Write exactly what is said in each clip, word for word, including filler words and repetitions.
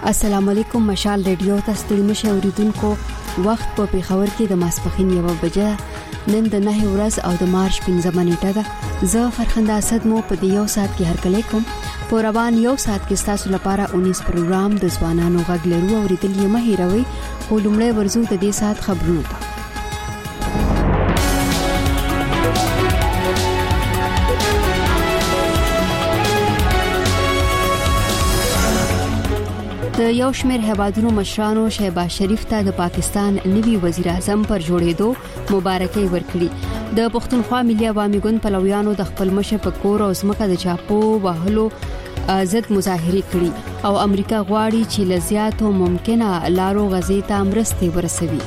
السلام علیکم. مشال ریډیو ته ستړي مشه اوریدونکو. وخت په پیښور کې د ماسپښین یو بجه نن د نه ورځ او د مارچ پنځمه نیټه ده. زه فرخنده اسد مو په دې یو ساعت کې هرکلی کوم. په روان یو ساعت کې تاسو لپاره اونیس پروګرام د ځوانانو غږ لرو او ریډل یې مه هیروئ. خو لومړی ورزو د دې ساعت خبرونه ته. د یو شمېر هیوادونو مشرانو شهباز شریف ته د پاکستان نوي وزیر اعظم پر جوړېدو مبارکي ورکړي. د پښتونخوا ملي عوامي ګوند پلویانو د خپل مشر په کور او ځمکه د چاپو وهلو ضد مظاهره کړي او امریکا غواړي چې لزیاتو ممکنه لارو غزې ته مرستې ورسوي.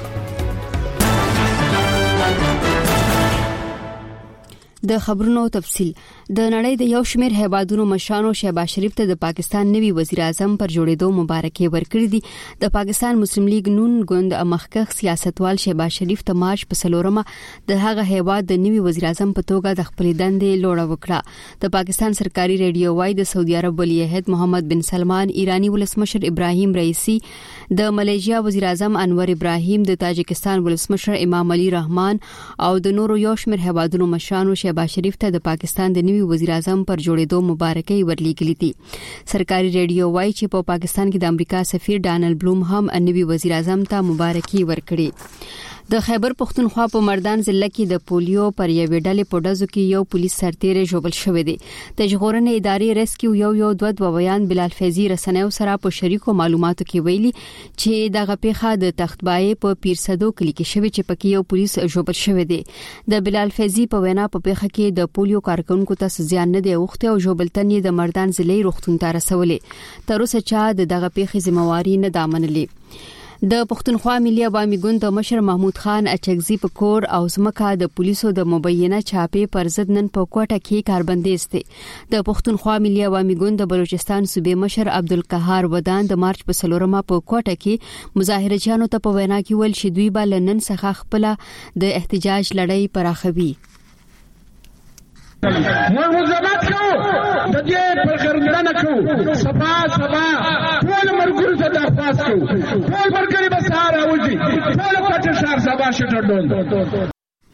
د خبرونو تفصيل. د نړۍ د یو شمېر هیوادونو مشرانو شهباز شریف ته د پاکستان نوي وزیر اعظم پر جوړېدو مبارکي ورکړي دي. د پاکستان مسلم لیگ نون ګوند مخکښ سیاستوال شهباز شریف ته مارچ په سلورمه د هغه هیواد د نوي وزیر اعظم په توګه د خپل دندې لوړه وکړه. د پاکستان سرکاري ریډیو وايي د سعودي عرب ولی عہد محمد بن سلمان، ایرانی ولسمشر ابراهیم رئیسی، د ملیشیا وزیر اعظم انور ابراهیم، د تاجکستان ولسمشر امام علي رحمان او د نورو یو شمېر هیوادونو مشرانو شهباز شریف ته د پاکستان د نوي وزیر اعظم پر جوړېدو مبارکي ورلیږلې دي. سرکاري ریډیو وايي چې په پاکستان کې د امریکا سفیر ډانلډ بلوم هم نوي وزیر اعظم ته مبارکي ورکړي. د خیبر پختونخوا په مردان ضلع کې د پولیو پر یوې ډلې په ډزو کې یو پولیس سرتیری ژوبل شوی دی. د ژغورنې ادارې ریسکیو یو یو دوه دوه بیان بلال فیضی رسنیو سره په شریکو معلوماتو کې ویلي چې دغه پیښه د تختبای په پیرسدو کلی کې شوی چې پکې یو پولیس ژوبل شوی دی. د بلال فیضی په وینا په پیښه کې د پولیو کارکونکو ته زیان نه دی اوخته او ژوبلتن یې د مردان ضلع روغتون ته رسولې. تر اوسه چا د دغه پیښې ذمہواری نه دامنلې. د پښتونخوا ملي عوامي ګوند د مشر محمود خان اچکزي په کور او ځمکه د پولیسو د مبینه چاپې پر ضد نن په کوټه کې کاربندیز دي. د پښتونخوا ملي عوامي ګوند د بلوچستان صوبې مشر عبدالقهار ودان د مارچ په سلورمه په کوټه کې مظاهرچیانو ته په وینا کې ول چې دوی به لنن څخه خپل د احتجاج لړۍ پراخوي. موږ مزمت کوو د دې پر غرمنه کوو سبا سبا ټول مرګور ته درخواست کوو ټول مرګري به سهار اوځي ټول پټ شهر سبا شټډون.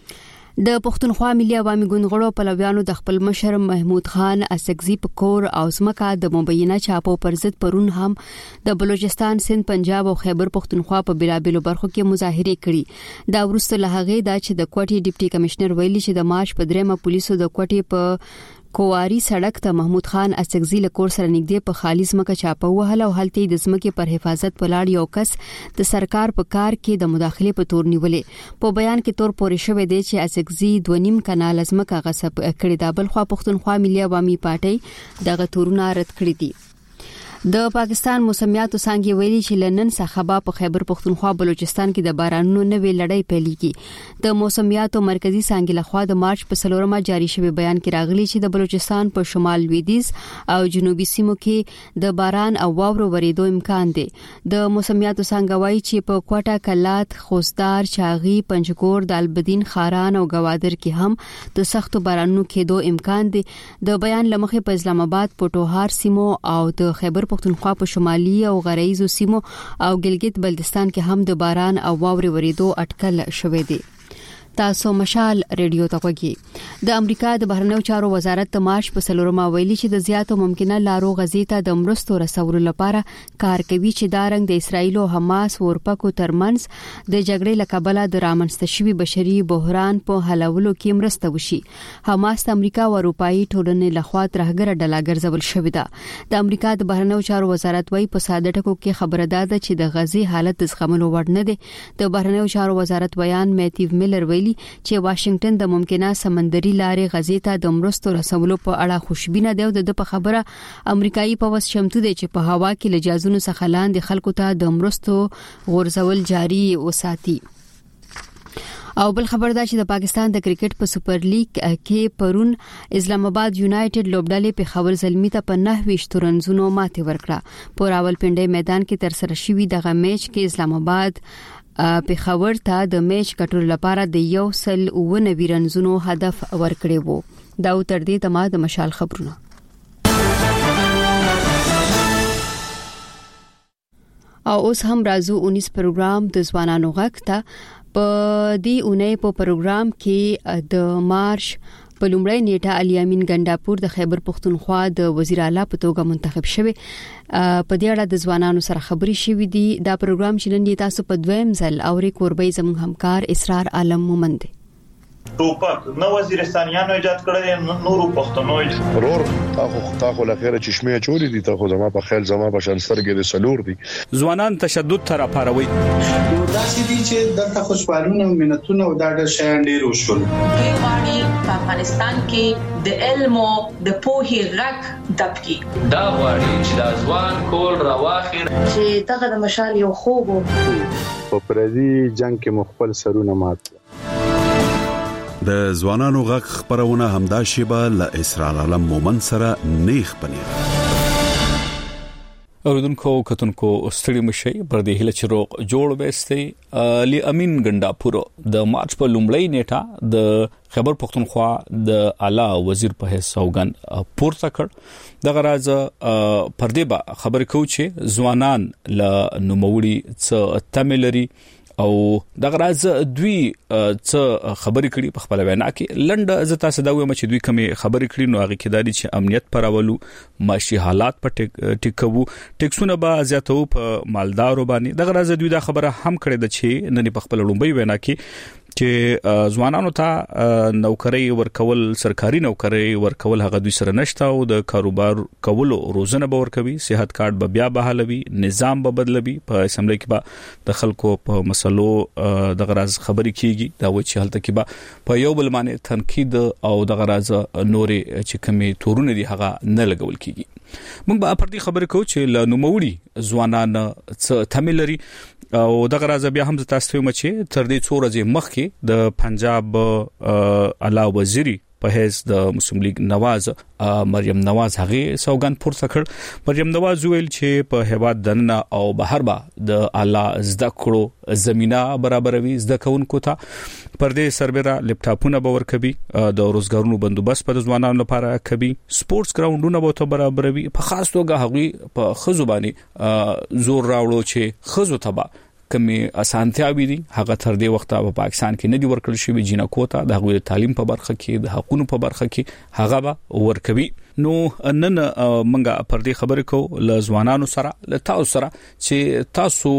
د پښتونخوا ملي عوامي ګوند غړو پلویانو د خپل مشر محمود خان اڅکزي په کور او ځمکه د مبینه چاپو پر ضد پرون هم د بلوچستان، سند، پنجاب او خیبر پښتونخوا په بلابلو برخو کې مظاهره کړي. دا ورسته لهغه دا چې د کوټي ډیپټي کمشنر ویلي چې د مارچ په دریمه پولیسو د کوټي په کواری سړک ته محمود خان اڅکزي له کور سره نږدې په خالي ځمکه چاپه وهله او هلته د ځمکې پر حفاظت ولاړ یو کس د سرکار په کار کې د مداخله په تور نیولې. په بیان کې تور پورې شوې دی چې اڅکزي دوه نیم کانال ځمکه غصب کړې ده. بل خو پښتونخوا ملي عوامي پارټي دغه تورونه رد کړی دي. د پاکستان موسمیاتو څنګه ویلي چې لنن څخه په خیبر پختونخوا بلوچستان کې د بارانونو نوې لړۍ پیلېږي. د موسمیاتو مرکزی څنګه لخوا د مارچ په سلورمه جاری شوی بیان کې راغلي چې د بلوچستان په شمال لویدیځ او جنوبي سیمو کې د باران او واورو ورېدو امکان دی. د موسمیاتو څنګه وایي چې په کوټه، کلات، خوستار، چاغي، پنجګور، دالبدین، خاران او گوادر کې هم د سختو بارانونو کېدو امکان دی. د بیان لمخې په اسلام آباد، پټوهار سیمو او د خیبر پختونخوا په شمالي او غرایزو سیمو او ګلګت بلتستان کې هم د باران او واورې ورېدو اټکل شوې دي. تاسو مشال ریډیو ته وګورئ. د امریکا د بهرنیو چارو وزارت د مارچ په سلورمه ویلي چې د زیاتو ممکنه لارو غزې ته د مرستو رسولو لپاره کار کوي چې دا رنګ د اسرایل او حماس ورپکو ترمنځ د جګړې لکبله د رامنځته شوي بشري بحران په حلولو کې مرسته وشي. حماس د امریکا او اروپאי ټولنې لخوا ترهګر ډله ګرځول شوې ده. د امریکا د بهرنیو چارو وزارت وايي په ساده ټکو کې خبره ده چې د غزې حالت د زغملو وړ نه دی. د بهرنیو چارو وزارت بیان میتیو میلر ویلي چې واشنگټن د ممکنه سمندري لارې غزې ته د مرستو رسولو په اړه خوشبینه دی او د په خبره امریکایي پوځ شمتو دی چې په هوا کې لجازونو څخه لاندې خلکو ته د مرستو غورځول جاري وساتي. او بل خبر دا چې د پاکستان د کرکټ په سپر لیګ کې پرون اسلام آباد یونایټډ لوبډلې په خبر زلمی ته په نهه ویشت رنزونو ماتې ورکړه. په راولپنډي میدان کې تر سره شوی دغه میچ کې اسلام آباد په خبر ته د میچ کټور لپاره د یو سل او نوي رنزونو هدف ورکړی وو. دا تر دې تمه د مشال خبرونه. او اوس هم راځو اونیس پروګرام د ځوانانو غږ ته. په دې اونۍ په پروګرام کې د مارچ په لومړۍ نیټه علي امین ګنداپور د خیبر پختونخوا د وزیر اعلی په توګه منتخب شوی. په دې اړه د ځوانانو سره خبري شوې دي. دا پروګرام چې نن تاسو په دویم ځل اوري کوربې زموږ همکار اسرار عالم مومند ټوپک نو وزیرستانیانو ایجاد کړی نورو پښتنو ضرور تاسو تاسو لخيره چشمه چولې دي تاسو زما په خیال زما په شانستر کې د سلور دي ځوانان تشدد تر پاروي دا چې دي چې د خوشحالونه او مننتونه او دا د شان ډیر وشول. دوی غواړي په افغانستان کې د علم او د پوهې غږ دبکي. دا غواړي چې د ځوان کول راواخیر چې دغه د مشال یو خوب په پردي جنگ کې مخبل سرونه مات. د ځوانانو غږ خبرونه همدا شیبه ل اسرار عالم مومن سره نیخ پنیر. اوردونکو کتونکو ستړي مشي پر دې هله چروق جوړ وستي علي امین ګنداپور د مارچ په لومړۍ نیټه د خیبر پختونخوا د اعلی وزیر په حیث سوګن پورته کړ. د غراز پر دې با خبر کو چې ځوانان ل نوموړي څ تملري او د غراز دوی څه خبرې کړي په خپل وینا کې لنډه زتا سداوي مچ دوی کمی خبرې کړي نو هغه کې دادي چې امنیت پرولو معاشي حالات په ټیکو ټیکسونه به زیاتو په مالدارو باندې د غراز دوی دا خبره هم کړي د چې نن په خپل لومبي وینا کې چې ځوانانو ته نوکری ورکول سرکاري نوکری ورکول هغه دوی سره نشته او د کاروبار کولو روزنه به ورکوي صحت کارت به بیا بحالوي نظام به بدلوي په اسمبلی کې به د خلکو په مسلو د غراز خبرې کیږي دا و چې حالت کې به په یو بل باندې تنقید او د غراز نورې چې کمی تورونه دي هغه نه لګول کیږي. موږ به پر دې خبرې کوو چې ل نوموړي ځوانان څه تملري او د غراز بیا هم تاسو مچ تر دې څو ورځې مخکې د پنجاب اعلی وزیری په هیڅ د مسلم لیگ نواز مریم نواز هغه سوګن پورته کړ. مریم نواز ویل چې په هیواد دننه او بهر با د اعلی زده کړو زمينه برابروي زده کوونکو ته پر دې سربېره لپټاپونه به ورکوي د روزګارونو بندوبست په ځوانانو لپاره کوي سپورتس ګراوندونه به ته برابروي په خاص توګه هغه په خزوباني زور راوړو چې خزو تبا کمی اسانتیاوي دي هغه تر دې وخته په پاکستان کې نه دی ورکړل شوی جنکو ته د هغوی تعلیم په برخه کې د حقوقو په برخه کې هغه به ورکوي. نو نن منګه پر دې خبرې کو ل ځوانانو سره ل تاسو سره چې تاسو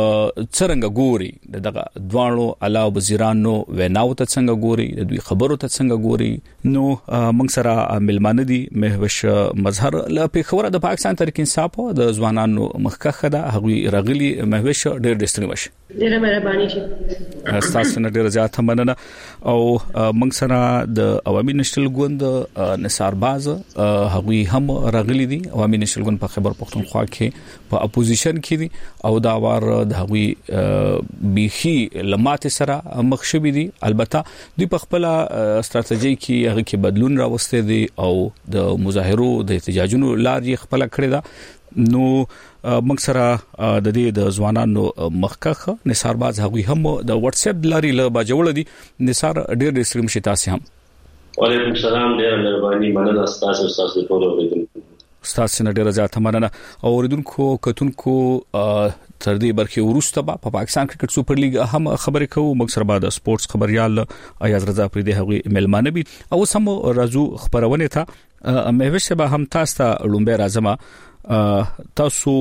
څنګه ګوري دغه دوانو اعلی وزیرانو وناو ته څنګه ګوري د دوی خبرو ته څنګه ګوري. نو موږ سره ملمانه دي مهوش مظهر ل پیښور د پاکستان تحریک انصاف د ځوانانو مخکخه ده هغه رغلي مهوش ډېر ډېر ډیره مهرباني شي تاسو نه ډیره زیاته مننه. او موږ سره د عوامي نشل ګوند نثار باز هغوی هم راغلي دي. عوامي نشل ګوند په خیبر پختونخوا کې په اپوزیشن کې دي او دا وار د هغوی بيخي لمات سره مخ شوي دي. البته دوی په خپل ستراتیژي کې هغه کې بدلون راوستي دي او د مظاهرو د احتجاجونو لارې خپل کړې ده. نو موږ سره د دې د ځوانانو مخکخه نثار باز هغوی هم د واتس اپ لاري له باجوړ دي. نثار ډېر ډېر سلام شي تاسو هم. وعلیکم السلام ډېر مهرباني مننه تاسو تاسو ټول اوریدونکو تاسو نه ډېر زیاته مننه. اوریدونکو کتونکو تر دې برخه ورسته په پا پاکستان کرکټ سپر لیګ هم خبرې کوو. موږ سره بعد سپورتس خبريال ایاز رضا پرې د هغوی ملمانه بي او سم راځو خبرونه ته مهوش به هم تاسو ته لومبه راځم. تاسو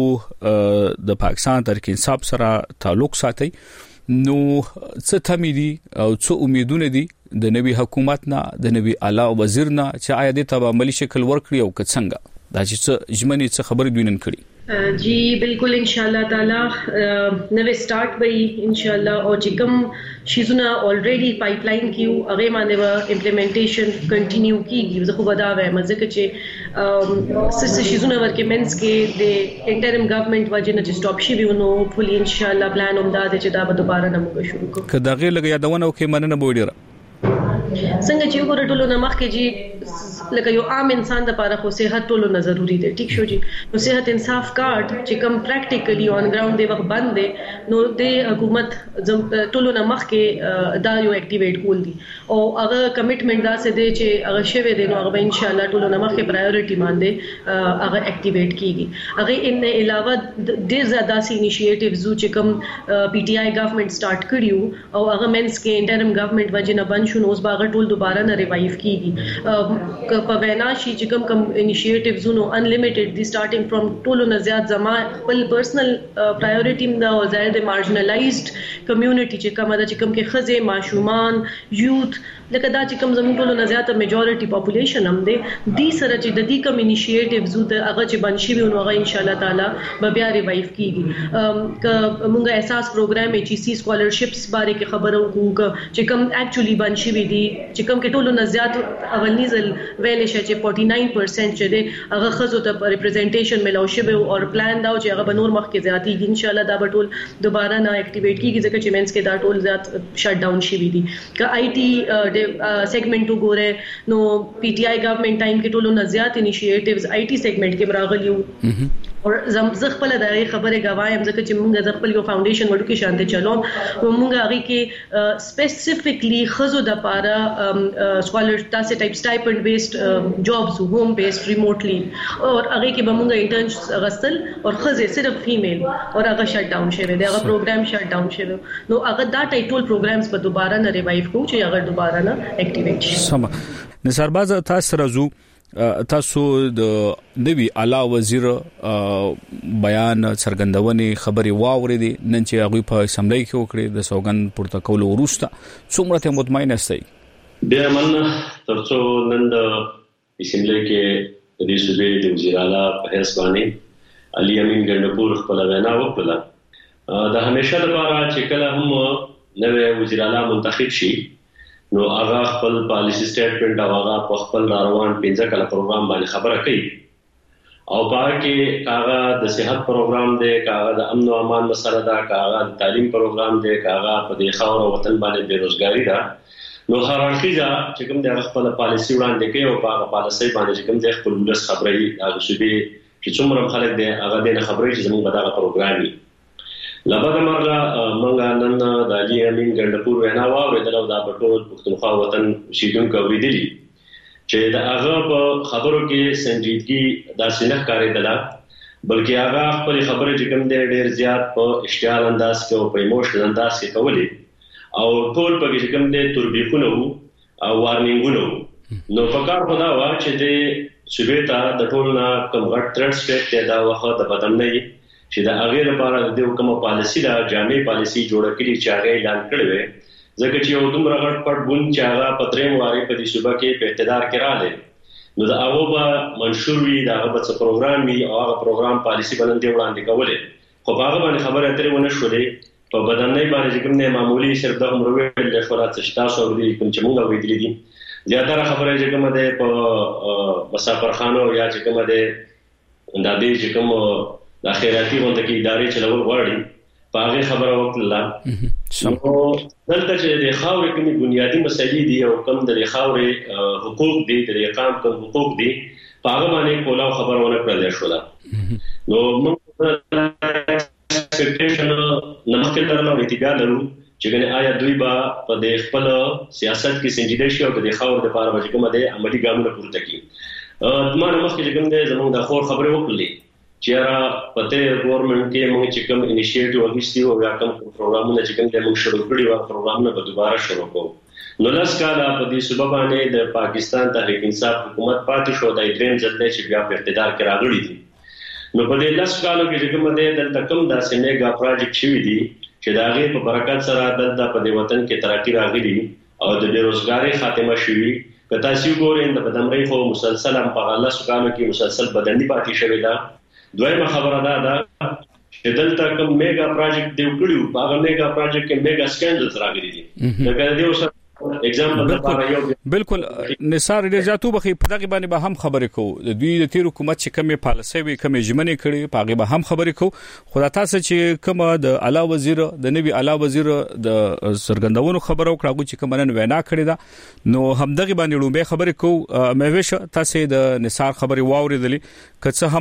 د پاکستان تحریک انصاف سره تعلق ساتي نو څه تمېدي او څه امیدونه دي د نوي حکومت نه د نوي اعلی وزیر نه چې آیا د تبا عملی شکل ورکړي او څنګه دا چې ژمنې څه خبرې دوی نن کړي. जी बिल्कुल इंशाल्लाह ताला नवे स्टार्ट भई इंशाल्लाह और जिकम शीजुना ऑलरेडी पाइपलाइन की अगे माने व इंप्लीमेंटेशन कंटिन्यू की ज़खु बदा व मज़े के सिस शीजुना वर्क मेंस के दे इंटरिम गवर्नमेंट वजन ज स्टॉप शी भी नो फुली इंशाल्लाह प्लान उमदाद च दा दोबारा नमो शुरू को कदाغه لګ یادونه او کې مننه بوډیره څنګه چې وګورئ ټولو نمخ کې جی لکه یو عام انسان د لپاره خو صحت ټولو نه ضروری دی. ټیک شو جی. نو صحت انصاف کارت چې کوم پریکټیکلی اون ګراوند دی وخت باندې نو د حکومت ټولو نه مخکې دا یو اکټیویټ کول دي او هغه کمټمنټ دا څه دی چې هغه شوی دی نو هغه ان شاء الله ټولو نه مخکې پرایورټي باندې هغه اکټیویټ کیږي. هغه ان علاوه ډیر زیاده سي انیشیټیوز چې کوم پی ټی آی گورنمنت سٹارټ کړیو او هغه مینس کې انټرم گورنمنت وجه نه بند شو نو اوس باغ ټول دوباره نه ریوایو کیږي. په وینا شي چې کوم کوم انیشیټیوز نو انلیمیټډ دي سٹارټینګ فرام ټولو نه زیات زما خپل پرسنل پرایورټي دا او ظاهر د مارجنلایزډ کمیونټي چې کومه د چې کوم کې خزه ماشومان یوث لکه دا چې کوم زموږ ټولو نه زیاته میجورټي پاپولیشن هم دی دي سره چې د دې کوم انیشیټیوز د هغه چې بنشي وي نو هغه ان شاء الله تعالی به بیا ریوایو کیږي. ک موږ احساس پروګرام ایچ سی سکالرشپس باره کې خبرو کوو چې کوم اکچولی بنشي وي دي چې کوم کې ټولو نه زیات اولنی ځل ویل شي چې فورټي ناین پرسنټ چې دی هغه خزو ته ریپرزنټیشن ملو شي او پلان دا چې هغه به نور مخ کې زیاتې ان شاء الله دا به ټول دوباره نه اکټیویټ کیږي ځکه چې مینس کې دا ټول زیات شټ ډاون شي وي دي. ک آی ټي سیگمنٹ وګوره نو پی ټی آی گورنمنت ټایم کې ټولو نه زیات انیشیټیوز آی ټي سیگمنٹ کې راغلیو او زه خپل د خبره غوایم ځکه چې موږ د خپل یو فاونډیشن وړو کې شانته چلو او موږ هغه کې سپیسیفیکلی خزو د لپاره سکالر تاسو ټایپ سټایپند بیسډ جابز هوم بیسډ ریموټلی او هغه کې به موږ انټرنشپ غستل او خزه صرف فیمیل او هغه شټ ډاون شوی دی هغه پروګرام شټ ډاون شوی نو هغه دا ټایټول پروګرامز به دوباره نه ریوایو کوو چې هغه دوباره نه اکټیویټ شي. سم نثار باز تاسو راځو تاسو د نوی اعلی وزیر بیان څرګندونې خبري واوریدي نن چې هغه په اسمبلی کې وکړي د سوګن پروتوکول وروسته څومره ته مطمئن استئ؟ بیا من ترڅو نن د اسمبلی کې د دې صوبې د وزیر اعلی په حیث باندې علي امین ګندپور خپل وینا وکړه د همیشه لپاره چې کله هم نوې وزیر اعلی منتخب شي نو هغه خپل پالیسی سټیټمنټ او هغه په خپل روان پنځه کله پروګرام باندې خبره کوي او پاره کې هغه د صحت پروګرام دی هغه د امن او امان مسله ده هغه د تعلیم پروګرام دی هغه په دې خاور او وطن باندې بیروزګاری ده نو هر اړخیزه چې کوم د خپل پالیسی وړاندې کوي او هغه پالیسی باندې چې کوم د خپل ولس خبري هغه شوبې چې څومره خلک دی هغه د خبري چې زموږ په دغه پروګرام دی لبا مرغه مونږ نن د علي امین ګندپور وینا واوریدل او دا په ټول پښتونخوا وطن شیدونکو اوریدلی چې دا هغه په خبرو کې سنجیدګي داسې نه ښکارېدله بلکې هغه خپل خبرې چې کوم دی ډېر زیات په اشتعال انداز کې او په ایموشنل انداز کې کولې او ټول په کې کوم دی توربیخونه وو او وارنینګونه وو نو فکر خدا وا چې د سویتا د ټول نه کوم غټ ترټ سټیټ دا وخت د بدمنۍ چې دا هغه لپاره د کومه پالیسی دا جامع پالیسی جوړه کړي چې هغه اعلان کړی وي ځکه چې یو دومره غټ پټ بون چې هغه پدریم واره په دې صوبه کې په اقتدار کې رااله نو دا هغه به منشور وي دا هغه څه پروګرام وي او هغه پروګرام پالیسی باندې وړاندې کولې خو هغه باندې خبره اترې ونه شولې په بدنۍ باندې کوم نه معمولی صرف د عمر ویل د شورات شتاسو ورې کوم چې موږ ویلې دي زیاتره خبره چې کومه ده په مسافر خانو یا چې کومه ده د دې چې کوم د خیراتي غونډه کې ادارې چلول غواړي په هغه خبره وکړه نو دلته چې د خاورې کومې بنیادی مسایلې دي او کوم د خاورې حقوق دي د اقامت کوم حقوق دي په هغه باندې کولاو خبرونه کړل شو نو موږ ایکسپیکټیشن نمکه درنه ویتیګا لرو چې ګنې آیا دوی با په د خپل سیاست کې سنجیده شي او د خاورې لپاره به کومه د عملی ګامونه پورته کړي تمام مخکې کوم د زموږ د خور خبره وکړلې چې را پته ګورنمنت کې موږ چې کوم انیشیټیو اخیستی او یا کوم پروګرامونه چې کوم د موږ شروع کړی و پروګرامونه به دوباره شروع کوو نو لاس کاله په دې صوبه باندې د پاکستان تحریک انصاف حکومت پاتې شو د دریم ځل چې بیا په اقتدار کې راغلی دي نو په دې لاس کاله کې کوم د دلته کوم داسې میگا پروجیکټ شوی دي چې دا غي په برکت سره دلته په دې وطن کې ترقی راغلی او د بیروزګاری خاتمه شوی که تاسو ګورئ د بدمرۍ خو مسلسل هم په لاس کاله کې مسلسل بدني پاتې شوی دا دویمه خبره ده دا چې دلته کوم میگا پروجیکټ دی وکړو هغه میگا پروجیکټ کې میگا سکینډلز راغلي دي دا کله دی اوس اگزامپل لپاره یو بالکل نثار ډیر زیاتو بخي په دغه باندې به هم خبرې کوو د دوی د تیر حکومت چې کومه پالیسي وي کومه ژمنې کړي په هغه به هم خبرې کوو خو تاسو چې کومه د اعلی وزیر د نوی اعلی وزیر د سرګندونو خبرو کړو چې کومه نن وینا کړې ده نو هم دغه باندې لومبه خبرې کوو مې وښه تاسو د نثار خبرې واوریدلې کڅه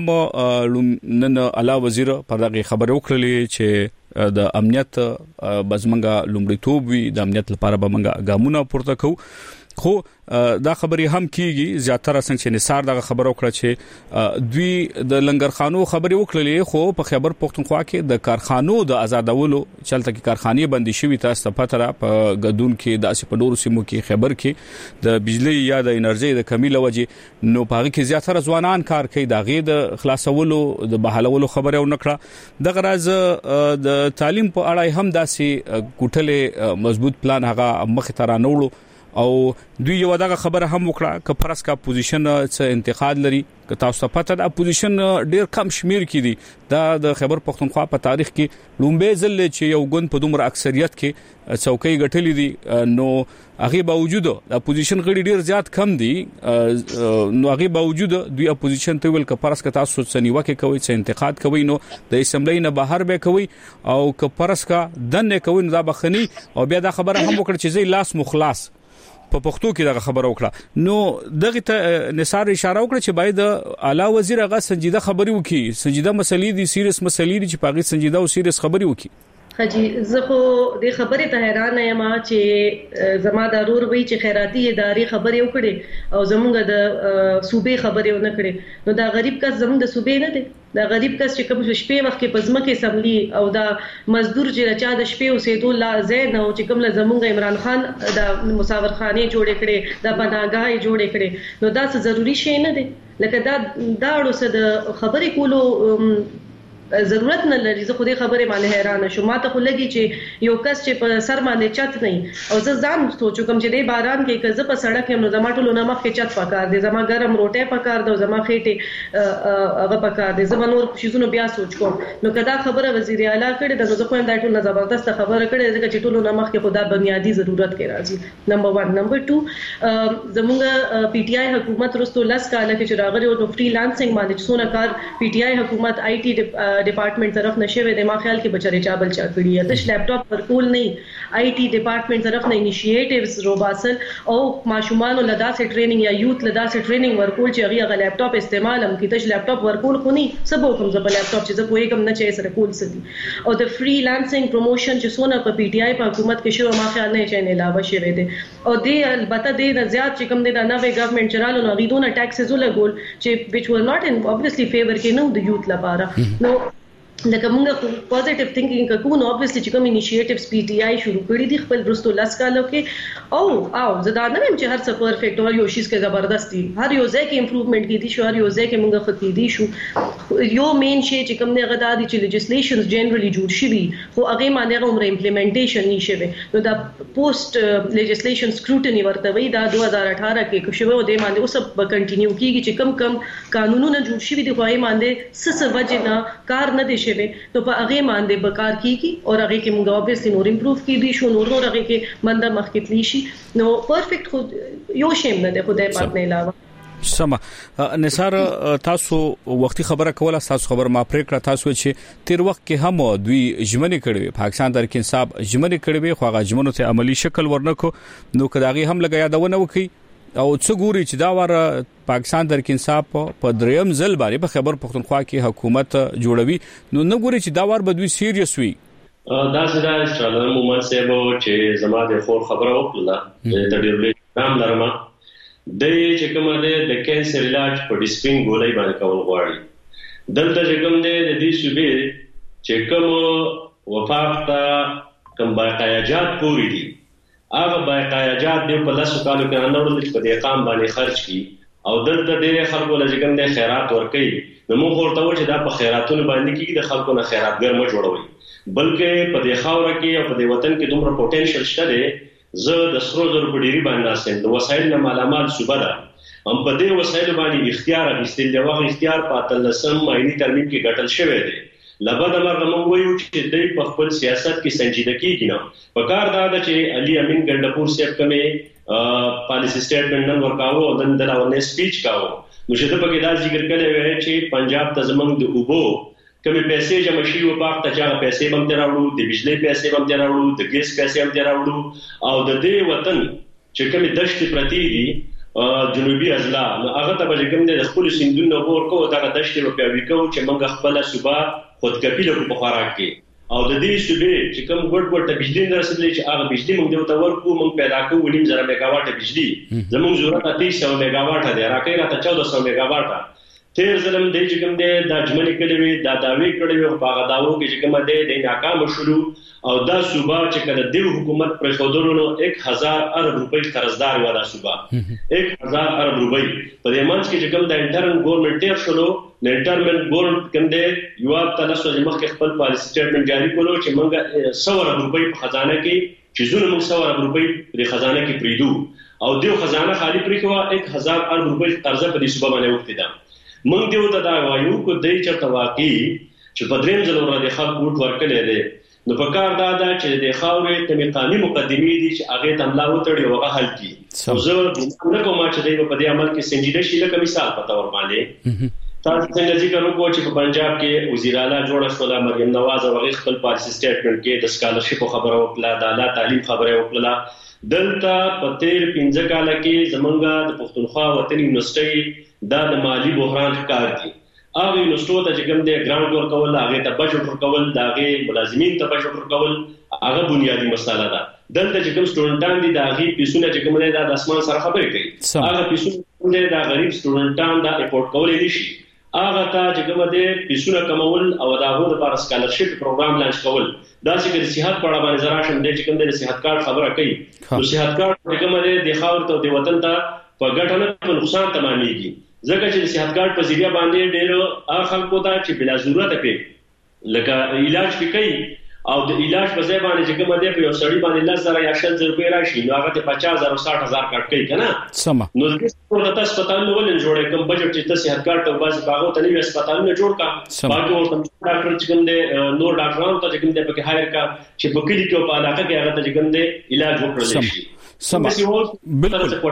هم نن اعلی وزیر پر دغه خبرې وکړلې چې د امنیت بزمنګا لومړیتوب وي د امنیت لپاره به منګه ګامونه پورته کوو خو دا خبرې هم کیږي زیاتره څنګه چې نثار دغه خبرو کړه چې دوی د لنګرخانو خبرې وکړلې خو په خیبر پختونخوا کې د کارخانو د آزادولو چلته کې کارخانې بندي شوې تاسو په پاتره په غدون کې د اسې په ډورو سیمو کې خیبر کې د بجلی یا د انرژي د کمی لوجه نو په کې زیاتره ځوانان کار کوي د غي د خلاصولو د بحالولو خبره ونکړه د غراز د تعلیم په اړه هم داسې کوټله مضبوط پلان هغه مخ ته رانوړو او دوی یو دغه خبره هم وکړه ک پرس کا پوزیشن څخه انتقاد لري ک تاسو ته پته د اپوزیشن ډیر کم شمیر کې دي دا د خیبر پختونخوا په تاریخ کې لومبه ځل چې یو ګوند په دومره اکثریت کې څوکۍ غټلې دي نو هغه باوجود د اپوزیشن غړي ډیر زیات کم دي نو هغه باوجود دوی اپوزیشن ته ویل ک پرس ک تاسو څنیوه کې کوي څه انتقاد کوي نو د اسمبلی نه بهر به کوي او ک پرس کا دنه کوي نو دا بخنی او بیا دا خبره هم وکړه چې زی لاس مخلاص په پښتو کې دغه خبره وکړه نو دغه ته نثار اشاره وکړه چې باید اعلی وزیر هغه سنجیده خبري وکړي سنجیده مسلې دي سیریس مسلې دي چې پاغي سنجیده او سیریس خبري وکړي حجی زه خو د خبرې ته حیران یم چې زما ضرور وی چې خیراتي ادارې خبرې وکړي او زمونږ د صوبې خبرې ونه کړي نو دا غریب کس زمونږ د صوبې نه دی دا غریب کس چې کوم شپې وخت کې پزمکه سملی او دا مزدور چې رچا د شپې اوسېدو لا زید نو چې کوم زمونږ عمران خان د مساور خانه جوړې کړي د پناهګاه جوړې کړي نو دا څه ضروری شی نه دی لکه دا دا اړو د خبرې کولو ضرورت نه لري زه خو دې خبره باندې حیران شوم ماته خو لګي چې یو کس چې په سر باندې چت نه او زه ځان سوچو کوم چې د باران کې کزه په سړک هم نو زما ټولو نه مخ کې چت پکار دي زما ګرم روټه پکار دي زما خېټه هغه پکار دي زما نور شیزونو بیا سوچ کوم نو کدا خبره وزیر اعلی کړي د زه خو دا ټول زبردست خبره کړي ځکه چې ټولو نه مخ کې خدا بنیادی ضرورت کې راځي نمبر واحد نمبر دوه زموږ پی ټ آی حکومت رستو لاس کاله کې چې راغلي او فری لانسینګ باندې څونه کار پی ټ آی حکومت آی ټی ډپارټمنټ طرف نشوي د ما خیال کې بچره چابل چا کړی ہے د لپټاپ ورکول نه آی ټی ډپارټمنټ طرف نه انیشیټیوز روباسل او ماشومان لدا سه ټریننګ یا یوت لدا سه ټریننګ ورکول چې هغه لپټاپ استعمال هم کیته چې لپټاپ ورکول خو نه سبو کوم ځبل لپټاپ چې کوی کوم نه چې سره کول سدي او د فری لانسینګ پروموشن چې سونه په پی ټ آی په حکومت کې شو ما خیال نه چې نه علاوه شوی دی او د البته د زیات چې کوم د نوې ګورنمنت چرالو نو غیدونه ټیکسز ولګول چې which were not in obviously favor کې نو د یوت لپاره نو لکه موږ پوزټیو ثینکینګ کوو نو obviously چې کوم انیشیټیوز پی ټ آی شروع کړی دي خپل برستو لاس کالو کې او او زدا نه هم چې هر څه پرفیکټ او یو شیز کې زبردستی هر یو ځای کې امپروومنت کې دي شو هر یو ځای کې موږ خطي دي شو یو مین شی چې کوم نه غدا دي چې لیجسلیشنز جنرالي جوړ شي خو هغه باندې عمر امپلیمنټیشن نشي نو دا پوسټ لیجسلیشن سکروټنی ورته وي دا دوه هزار اټھارہ کې کوم شوی د باندې اوس په کنټینیو کیږي چې کم کم قانونونه جوړ شي دي خو یې باندې څه څه وجه نه کار نه دي تو په هغه باندې بکار کیږي او هغه کې موږ اوبویسلی نور امپروف کیدی شو نور نور هغه کې منده مخ کې تلی شي نو پرفیکټ خو یو شیم نه ده خدای پاک نه علاوه سم نثار تاسو وختي خبره کوله تاسو خبر ما پریکړه تاسو چې تیر وخت کې هم دوی ژمنې کړې پاکستان در کې انصاف ژمنې کړې خو هغه ژمنو ته عملی شکل ورنکو نو کداغي هم لګیا دونه وکي او څو ګوري چې دا ور پاکستان در کې انصاف په دریم ځل باندې په خیبر پختونخوا کې حکومت جوړوي نو نه ګوري چې دا ور به دوی سیریس وي دا زدا استرالیا مومن سیبو چې زما د خور خبره وکړه د ډیولپمنټ نام لرمه د چې کومه د کینسر علاج په ډیسپین ګولای باندې کول غواړي دلته چې کوم د دې شوبې چې کوم وفاق ته کوم باقیاجات پوری دي هغه باقیاجات دی په لاسو کالو کې اندورل چې په دې قام باندې خرج کی او دلته ډېر خلکو لږ د خیرات ورکړي نو موږ ورته و چې دا په خیراتونو باندې کې د خلکو نه خیراتګر مو جوړوي بلکې په دې خاور کې او په دې وطن کې دومره پوتنشل شته دی زه د سرو زرو په ډیری باندې ناسم د وسایل نه معلومات صوبه ده هم په دې وسایل باندې اختیار اخیستل دی واغ اختیار په تلسم ماینی ترمیم کې ګټل شوی دی لبد امر موږ وایو چې دوی په خپل سیاست کې سنجیده کیږي نه په کار دا ده چې علي امین ګندپور صاحب کومه پالیسی سټیټمنټ نن ورکاوه او نن دلاونه سپیچ کاوه نو چې د پکې دا ذکر کړی وی چې پنجاب ته زمونږ د اوبو کومې پیسې جمع شي او پاک ته چې پیسې هم تراوړو د بجلی پیسې هم تراوړو د ګیس پیسې هم تراوړو او د دې وطن چې کومې دشت پرتی دي جنوبي اضلاع نو هغه ته به کوم د خپل سیندونو ورکو دا دشت په پیوي کو چې موږ خپل صوبه خودکفیله په خوراک کې او د دې صوبې چې کوم ګډ ګډ ته بجلی نه رسیدلې چې هغه بجلی موږ ته ورکو موږ پیدا کوو نیم زره میگا واټ بجلی زموږ ضرورت اته سو میگا واټ دی راکې راته چودہ سو میگا واټ تیر ظلم دی چې کوم دی د اجمنی کړي وي دا داوی کړي وي په هغه داوو کې چې کوم دی د ناکام شروع او دا صوبه چې کله د حکومت پر خودرونو یک هزار ارب روپۍ قرضدار و دا صوبه یک هزار ارب روپۍ په دې منځ کې چې کوم د انټرن ګورنمنت ټیر شلو د انټرمنټ ګورنمنت کوم دی یو تاسو چې مخکې خپل پالیسی سټیټمنټ جاری کولو چې موږ سو ارب روپۍ په خزانه کې چې زونه موږ سو ارب روپۍ په خزانه کې پریدو او دیو خزانه خالی پرې کوه یک هزار ارب روپۍ قرضه په دې صوبه باندې وخت ده موږ دیو ته دا وایو کو دای چې تواقی چې په دریم ځل ور د خلک وټ ورکړي دي نو په کار دا دا چې د خاورې تمې قانوني مقدمې دي چې هغه تملا وتړي او هغه حل کی او زه نه کوم چې دوی په دې عمل کې سنجیده شي لکه مثال پتا ور باندې تاسو څنګه ذکر وکړو چې په پنجاب کې وزیر اعلی جوړ شو مریم نواز او هغه خپل پالیسی سټیټمنټ کې د سکالرشپ خبره وکړه د اعلی تعلیم خبره وکړه دلته په تیر پنځه کال کې زمونږه د پښتونخوا وطني یونیورسيټي دا د مالی بحران ښکار دي هغه یونیورسيټو ته چې کوم د ګرانټ ورکول هغه ته بجټ ورکول دا هغه ملازمین ته بجټ ورکول هغه بنیادی مسله ده دلته چې کوم سټوډنټان دي دا هغه پیسونه چې کوم نه د اسمان سره خبرې کوي هغه پیسونه د غریب سټوډنټان دا افورد کولای نشي هغه ته چې کوم د پیسونه کمول او دا هغه لپاره سکالرشپ پروګرام لانچ کول دا چې د صحت په اړه باندې زرا شم د چې کوم د صحت کارت خبره کوي نو صحت کارت چې کوم د خاور ته د وطن ته په ګټه نه په نقصان تمامېږي ځکه چې د صحت کارت په ذریعہ باندې ډېر هغه خلکو ته چې بلا ضرورت پې لکه علاج کوي او د علاج په ځای باندې چې کوم دی په یو سړی باندې لس زره یا شل زره روپۍ راشي نو هغه ته پچاس زره او ساټ هزار کټ کوي کنه سم نو د دې هسپتالونو ولې جوړې کوم بجټ چې د صحت کارت او باسي باغو ته نه هسپتالونو جوړ کا باقي ورته ډاکټر چې کوم دی نور ډاکټرانو ته چې کوم دی په هایر کا چې په کلی کې په علاقه کې هغه ته چې کوم دی علاج وکړل شي سم بالکل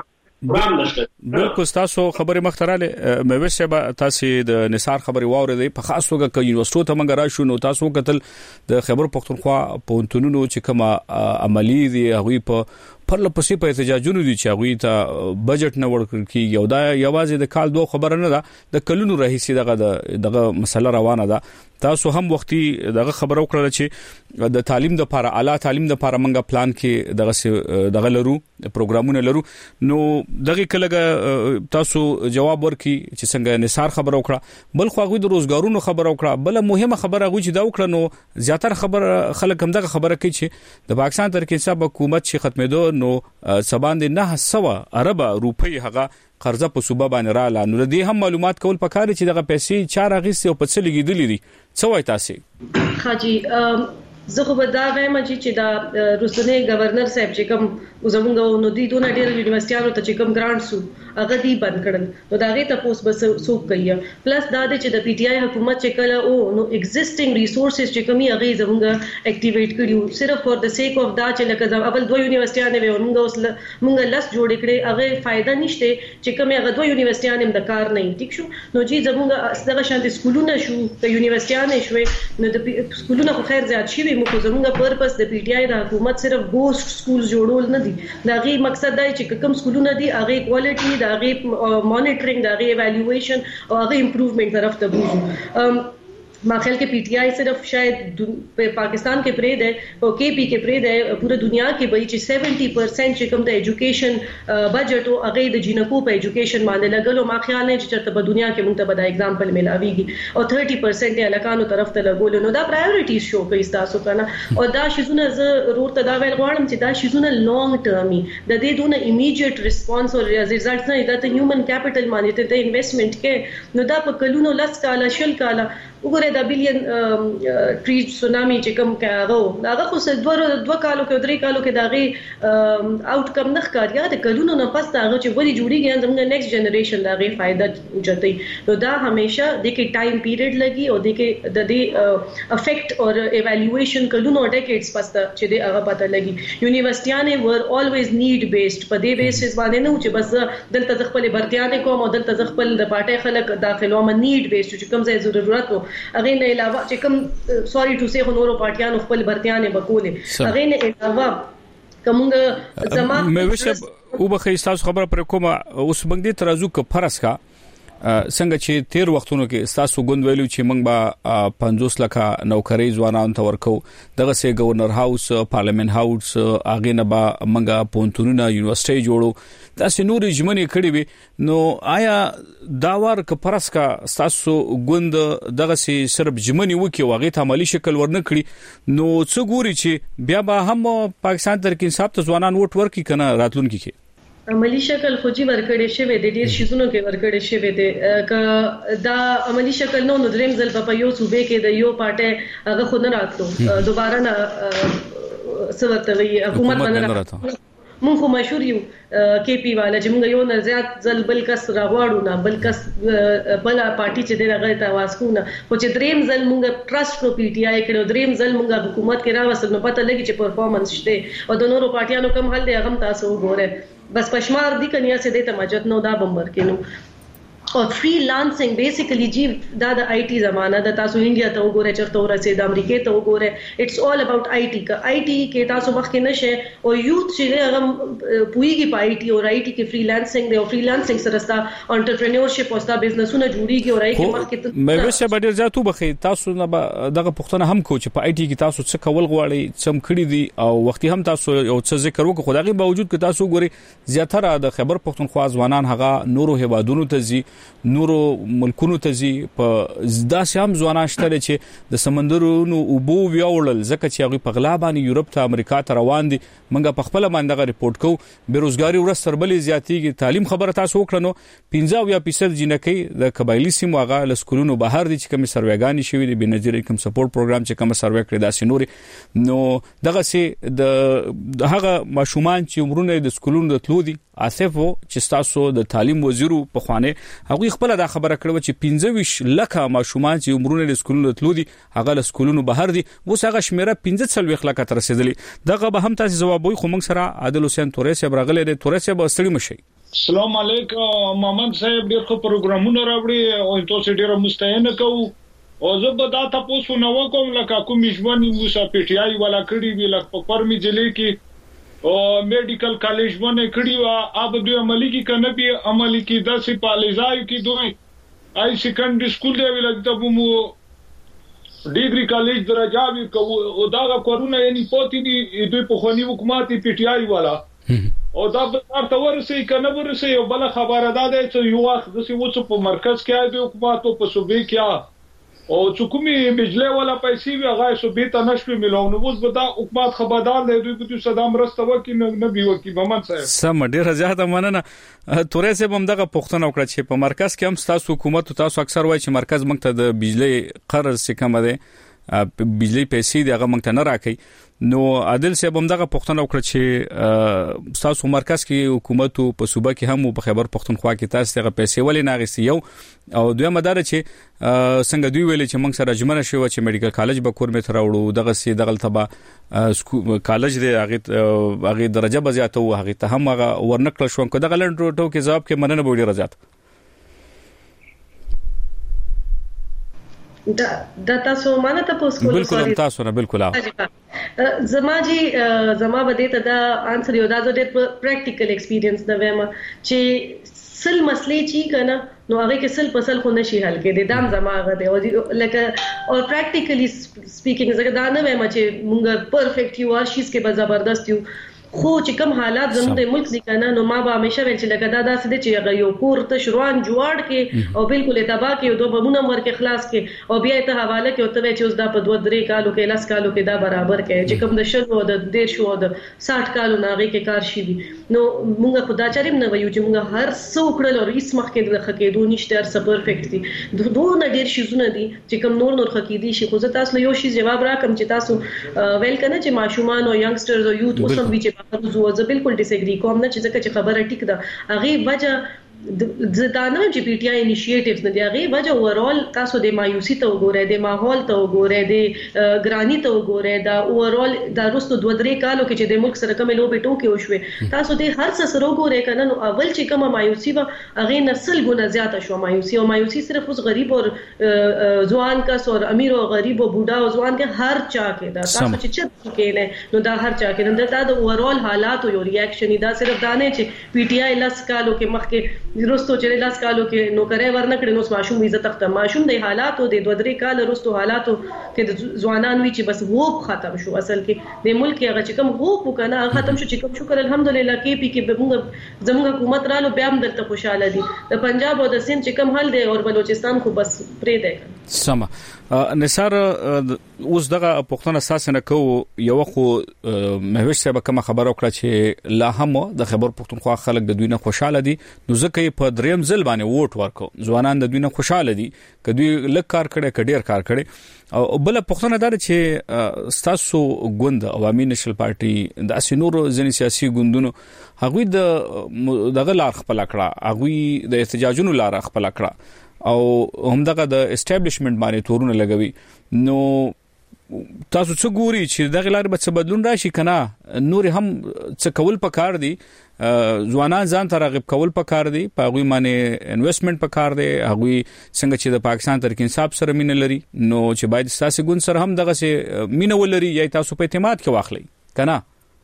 بالکل تاسو خبره مختراله مې وسه تاسو د نثار خبره واورې په خاص توګه ک یونیورسيټو ته منګ راشو نو تاسو قتل د خیبر پختونخوا پونتونونو چې کومه عملی دی هغه په پر لپسې په احتجاجونو دي چې هغه ته بجټ نه ورکړ کیږي او دا یوازې د کال دوه خبره نه ده د کلونو رئیسي دغه دغه مسله روانه ده تاسو هم وختي دغه خبرو کړل چې د تعلیم د لپاره اعلی تعلیم د لپاره منګه پلان کې دغه دغه لرو پروګرامونه لرو نو دغه کله تاسو جواب ورکړي چې څنګه نثار خبرو کړه بل خو هغه د روزګارونو خبرو کړه بل مهمه خبره هغه چې دا وکړه نو زیاتره خبر خلک هم دغه خبره کوي چې د پاکستان تر کې حساب حکومت شي ختمېدو نو سباند نه سو ارب روپۍ هغه قرضه په صوبه باندې را لاله نو دې هم معلومات کول پکاره چې دغه پیسې چار غیسي او په څه لګیدلې دي څه وای تاسو خاجي زه خو به دا وایم چې دا روسنه گورنر صاحب چې کوم زمونږ نو دي دونه ډېر یونیورسيټیانو ته چې کوم ګرانټ سو هغه دی بند کړل نو دا غي تاسو بس سوق کوي پلس دا چې د پی ټ آی حکومت چې کله او نو ایگزیسټینګ ریسورسز چې کومي هغه زمونږ اکټیویټ کړیو صرف فور د سیک اف دا چې لکه اول دوه یونیورسيټیانو به مونږ اوس مونږ لاس جوړ کړي هغه فائدہ نشته چې کومه هغه دوه یونیورسيټیانو د کار نه ټیک شو نو چې زمونږ دغه شانتي سکولونه شو د یونیورسيټیانو شوي نو د سکولونه خو خیر زیات شي موږ زموږه پرپس د پی ټ آی د حکومت صرف ګوست سکول جوړول نه دي دا غي مقصد دی چې کوم سکولونه دي هغه کوالټي دا غي مانیټرینګ دا غي ایوالویشن او هغه امپروومنت طرف ته بوزو ما خیال کې پی ټ آی صرف شاید پاکستان کې پرې ده او کے پی کې پرې ده پوره دنیا کې به چې سیونٹی پرسنٹ چې کوم د ایجوکیشن بجټ او هغه د جنکو په ایجوکیشن باندې لګلو ما خیال نه چې چرته په دنیا کې مونږ ته به دا اگزامپل ملاويږي او تھرٹی پرسنٹ د الکانو طرف ته لګول نو دا پرایورټیز شو کوي تاسو کنه او دا شیزونه ز رور ته دا ویل غواړم چې دا شیزونه لانګ ټرمي د دې دونه ایمیډیټ ریسپانس او ریزلټس نه دا ته هیومن کیپټل باندې ته انویسټمنٹ کې نو دا په کلونو لاس کاله شل کاله وګوره د بلین ټری سونامي چې کوم کاغو هغه خو څه دوه دوه کالو کې درې کالو کې داغه آوټ کم نه ښکاري د کلونو نه پس هغه چې ودی جوړیږي زموږ نیکسټ جنریشن داغه فائدہ چتي نو دا همیشه د کې ټایم پیریډ لګي او د کې د دې افیکټ اور ایوالویشن کلونو ډیکیډز پس چې د هغه پته لګي یونیورسيټیانه ور الویز نیډ بیسډ په دې بیسس باندې نه چې بس دلته خپل برتيانه کوم او دلته خپل د پټه خلک داخلو م نیډ بیسډ چې کوم ځای ضرورت وو هغه نه علاوه چې کوم سوري ټو سي نورو پارټیانو خپل برتيانه بکولې هغه نه علاوه کومه زما مې وشه او به تاسو خبره پر کومه اوس موږ دې ترازو ک فرض کا څنګه چې تیر وختونو کې تاسو غوند ویلو چې موږ به پنځوس لک نوکری ځوانان ته ورکو دغه سه گورنر هاوس پارلیمنت هاوس اغه نه با موږ پونتونونه یونیورسيټي جوړو دا سه نور جمنې کړي وي نو آیا داور ک پرس کا تاسو غوند دغه سه صرف جمنې وکي واغې ته عملی شکل ورنه کړی نو څه ګوري چې بیا به هم پاکستان تر کې انصاف ته ځوانان ووټ ورکي کنه راتلونکي کې عملی شکل خو جی ورکړې شوی د ډیر شیزونو کې ورکړې شوی دی ک دا عملی شکل نو نو دریم ځل په یو صوبې کې د یو پارټه هغه خود نه راتلو دوباره نه څه وی حکومت باندې راځي مونږ خو مشهور یو کې پی والا چې مونږ یو نه زیات ځل بل کس راغواړو نه بل کس بل پارټي چې دغه ته واسکو نه خو چې دریم ځل مونږ ټرست کو پی ټی آی کړو دریم ځل مونږ حکومت کې راوستل نو پته لګی چې پرفارمنس شته او د نورو پارټیانو کم حل دی هغه تاسو وګوره بس پشمار دي کنیا سے دیتا مجد نو دا بمبر کینو اور فری لانسنگ بیسیکلی جی دا د آی ټی زمانہ د تاسو انډیا ته وګوره چرته ورسې د امریکا ته وګوره اټس آل اباوت آی ټی کا آی ټی کې تاسو مخ کې نشه او یوث چې هغه پویږي په آی ټی او آی ټی کې فری لانسنگ دی او فری لانسنگ سره ستا انټرپرینورشپ او ستا بزنسونه جوړیږي او آی کې مخ کې مې وشه به ډیر زیاتو بخي تاسو نه دغه پښتنه هم کو چې په آی ټی کې تاسو څه کول غواړي سم کړی دي او وختي هم تاسو یو څه ذکر وکړو خدای باوجود کې تاسو ګوري زیاتره د خیبر پښتونخوا ځوانان هغه نورو هوادونو ته زی نورو ملکونو ته زی په داسې هم ځوانان شته چې د سمندرونو او بو ویاول ځکه چې هغه په غلا باندې یورپ ته امریکا ته روان دي منګه په خپل باندې ریپورت کو بیروزګاری ورسره بلې زیاتیږي تعلیم خبره تاسو وکړنو پنځه فیصد جنکې د قبایلی سیمو هغه لسکولونو بهر دي چې کوم سروېګانی شوی دي بنظیر کوم سپورټ پروګرام چې کوم سروې کړی داسې نوري نو دغه سي د هغه ماشومان چې عمرونه د سکولونو د تلو دي اسفو چې تاسو د تعلیم وزیرو په خوانه هغه خپل دا خبره کړو چې پنځه لک ماشومان چې عمرونه د سکولونو تلو دي هغه له سکولونو بهر دي اوس هغه شمیره پنځه لک تر رسیدلی دغه به هم تاسو جواب وي خو موږ سره عادل حسین تورې صاحب راغله د تورې صاحب ستړي مشي السلام علیکم محمد صاحب ډیر خو پروګرامونه راوړي او تاسو ډیر مستعین کوو او زه به دا تاسو نو کوم لکه کوم ژوند موسی پی ټی آی ولا کړی وی لکه په پرمی ځلې کې او میډیکل کالج باندې کړی و اب دوی عملی کې کنه به عملی کې د سي پالیزای کې دوی آی سیکنډری سکول دی ویل د مو ډیګری کالج درجه وی او دا کورونه یعنی پوتې دي دوی په خونی حکومت پی ټی آی والا او دا به تاسو ورسې کنه ورسې یو بل خبره ده چې یو وخت د سی وڅ په مرکز کې دی حکومت په صوبې کې او چې کومي بجلی ولا پیسې وی هغه صوبې ته نشوي ملو نو اوس به دا حکومت خبردار دی دوی په صدام رسته وکي نه بي وکي محمد صاحب سم ډیر زیاته مننه تورې سه بم دغه پښتنه وکړه چې په مرکز کې هم تاسو حکومت تاسو اکثر وایي چې مرکز موږ ته د بجلی قرض څخه کم دی بجلی پیسې دی هغه موږ ته نه راکې نو عادل صاحب هم دغه پښتنه وکړه چې تاسو مرکز کې حکومت په صوبه کې هم په خیبر پښتونخوا کې تاسو دغه پیسې ولې ناغسي یو او دوی مدار چې څنګه دوی ویل چې موږ سره جمعنه شو چې میډیکل کالج به کور مې تراوړو دغه سي دغه تبا کالج دی هغه هغه درجه بزیاته او هغه ته هم هغه ورنکړ شو کو دغه لند روټو کې جواب کې مننه بوډي رضات دا د تاسو مانه تاسو کول بالکل تاسو نه بالکل زما جی زما بده ته دا انسر یو دا د پریکټیکل ایکسپیرینس دا وایم چې سل مسلې چی کنه نو هغه کې سل پسل خو نشي حل کې د دام زما غته او لکه او پریکټیکلی سپیکینګ زګه دا نه وایم چې مونږ پرفیکټ یو ارشیز کې به زبردست یو خو چې کوم حالات زموږ د ملک دي کنه نو ما به همیشه ویل چې لکه دا داسې دي چې هغه یو کور ته شروان جوړ کې او بالکل تباہ کې دوه بمونه ورکه خلاص کې او بیا ته حواله کې او ته چې اوس دا په دوه درې کالو کې لاس کالو کې دا برابر کې چې کوم د شلو د ډیر شو د ساठ کالو ناغي کې کار شي دي نو موږ خدا چاریم نه وایو چې موږ هر څو کړل او هیڅ مخ کې د خکېدو نشته هر څه پرفیکټ دي دوه نه ډیر شي زونه دي چې کوم نور نور خکېدي شي خو زه تاسو یو شی جواب راکم چې تاسو ویل کنه چې ماشومان او ینګسټرز او یوث اوسم وی چې په خپل زو بالکل ډیس اګری کوم نه چې ځکه چې خبره ټیک ده هغه وجه زدانه چې پی ټی آی انیشیټیوز نه دی هغه وجه اورال تاسو د مایوسی ته وګورئ د ماحول ته وګورئ د ګرانی ته وګورئ دا اورال د روستو دوه درې کالو کې چې د ملک سره کوم لوبې ټوکې وشوي تاسو د هر څه سره وګورئ کنه نو اول چې کومه مایوسی و هغه نسل ګونه زیاته شو مایوسی او مایوسی صرف اوس غریب او ځوان کس او امیر او غریب او بوډا او ځوان کې هر چا کې دا تاسو چې چت کې نه نو دا هر چا کې نو دا د اورال حالات او ریاکشن دا صرف دا نه چې پی ټی آی لاس کالو کې مخ کې روستو چې لاس کالو کې نو کرے ورنکړي نو ماشوم عزت تخت ماشوم د حالاتو د دوه درې کال روستو حالاتو کې د ځوانان وی چې بس هوپ ختم شو اصل کې د ملک هغه چې کوم هوپ وکنه ختم شو چې کوم شکر الحمدلله کې پی کې موږ زموږ حکومت رالو بیا هم درته خوشاله دي د پنجاب او د سند چې کوم حل دی او بلوچستان خو بس پرې دی سم نثار اوس دغه پښتون اساس نه کو یو خو مهوش صاحب کوم خبر وکړه چې لا هم د خبر پښتونخوا خلک د دوی نه خوشاله دي نو ځکه په دریم ځل باندې ووټ ورکو ځوانان د دوی نه خوشاله دي کدی لک کار کړي کډیر کار کړي او بل پښتون دار چې ستاسو ګوند عوامي نېشنل پارټي د اسنور ځنی سیاسي ګوندونو هغوی د دغه لار خپل کړه هغوی د احتجاجونو لار خپل کړه او همدغه د اسټابلیشمنت باندې تورونه لګوي نو تاسو څه ګوري چې دغه لار به څه بدلون راشي کنه نور هم څه کول پکار دي ځوانان ځان ترغب کول پکار دي په غوي باندې انویسټمنت پکار دي هغه څنګه چې د پاکستان تر کې انصاف سره مين لري نو چې باید تاسو ګون سره هم دغه سه مين ولري یا تاسو په اعتماد کې واخلي کنه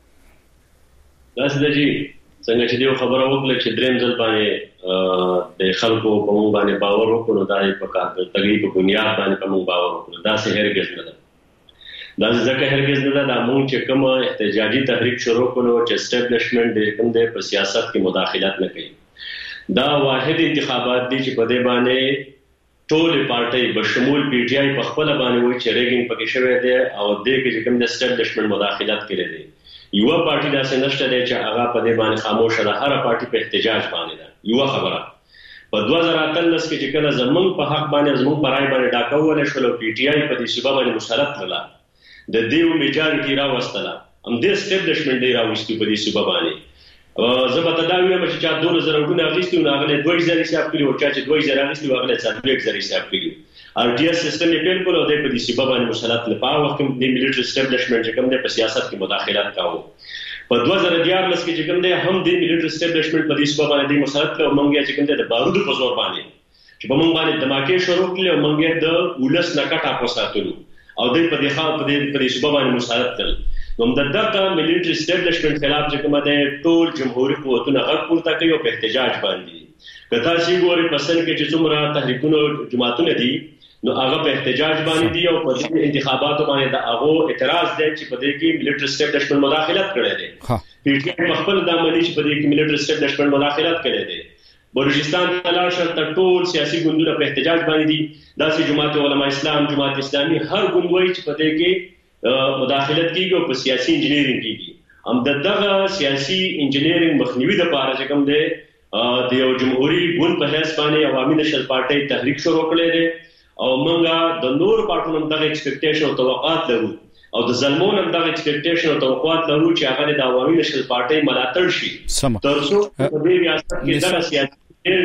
تاسو دجی څنګه چې یو خبره وکړه چې دریم ځل باندې د خلکو په مونږ باندې باور وکړو دا په کار د تغییر په بنیاد باندې په مونږ باور وکړو دا څه هرګز نه ده دا ځکه هرګز نه ده دا مونږ چې کوم احتجاجي تحریک شروع کړو چې اسټابلیشمنت د کوم د په سیاست کې مداخلت نه کوي دا واحد انتخابات دي چې په دې باندې ټول پارټي بشمول پی ټی آی په خپل باندې وایي چې ریګینګ پکې شوی دی او د کې کوم د اسټابلیشمنت مداخلت کړي دي یو پارټي دا څنګه نشته چې هغه په دې باندې خاموش ده هر پارټي په احتجاج باندې ده یو خبره په دوه زره اتلس کې چې کله زمونږ په حق باندې زمونږ په رائے باندې ډاکاول شو پی ټی آی په دې سبب باندې مسلط کړل د دیو میجارټي راوستله هم د اسټابلیشمنت دی راوستي په دې سبب باندې زبته دا ویل چې چا دوه زره ډونه اغلیستو نه غلې دوه زره حساب کړی او چا چې دوه زره اغلیستو هغه څلور زره حساب کړی ار ټي اس سیستم یې پیل کولو د په دې سبب باندې مسلط لپاره وخت د ملټری اسټابلیشمنت چې کوم د په سیاست کې مداخلت کاوه په دوه زره دیارلس کې چې کوم دی هم د ملټری اسټابلیشمنت په دې سبب باندې مسلط کاوه مونږ چې کوم دی د بارودو په زور باندې چې په مونږ باندې دماکې شروع کړل او مونږ د ولس نکټه پوساتلو او د په دې خاطر په دې په دې سبب باندې مسلط کړل نو د دغه ملټری اسټابلیشمنت خلاف چې کومه د ټول جمهوریت قوتونو غږ پورته کوي او په احتجاج باندې کدا چې ګوري پسند کې چې څومره تحریکونو جماعتونه دي نو هغه په احتجاج باندې دی او په دې انتخاباتو باندې د هغه اعتراض دی چې په دې کې ملټری اسټابلیشمنت مداخلت کړی دی پی ټی آی په خپل د عملي چې په دې کې ملټری اسټابلیشمنت مداخلت کړی دی بلوچستان تلاش تر ټول سیاسي ګوندونو په احتجاج باندې دي داسې جماعت علماء اسلام جماعت اسلامي هر ګوند وایي چې په دې کې مداخلت کیږي او په سیاسي انجینیرینګ کیږي هم دغه سیاسي انجینیرینګ مخنیوي د لپاره چې کوم دی د یو جمهوریت ګوند په حساب باندې عوامي نېشنل پارټي تحریک شروع کړی دی او موږ د نور پارټونو دغه ایکسپیکټیشن او توقعات لرو او د ظلمون دغه ایکسپیکټیشن او توقعات لرو چې هغه د عوامي نېشنل پارټي ملاتړ شي ترڅو په دې ریاست کې دغه سیاسي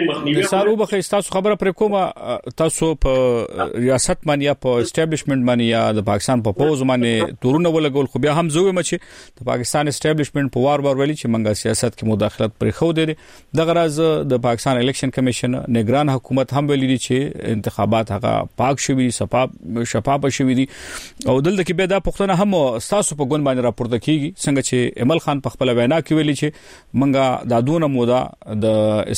نثار وبخې تاسو خبره پر کومه تاسو په ریاست باندې یا په اسټابلیشمنت باندې یا د پاکستان په پوز باندې تورونه ولګول خو بیا هم زوی مچ د پاکستان اسټابلیشمنت په وار وار ویلي چې منګه سیاست کې مداخلت پر خو دی د غرض د پاکستان الیکشن کمیشن نگران حکومت هم ویلي چې انتخابات هغه پاک شوي شفاف شفاف شوي دي او دلته کې به دا پښتنه هم تاسو په ګون باندې راپورته کیږي څنګه چې عمل خان په خپل وینا کې ویلي چې منګه د دونه موده د اسټابلیشمنت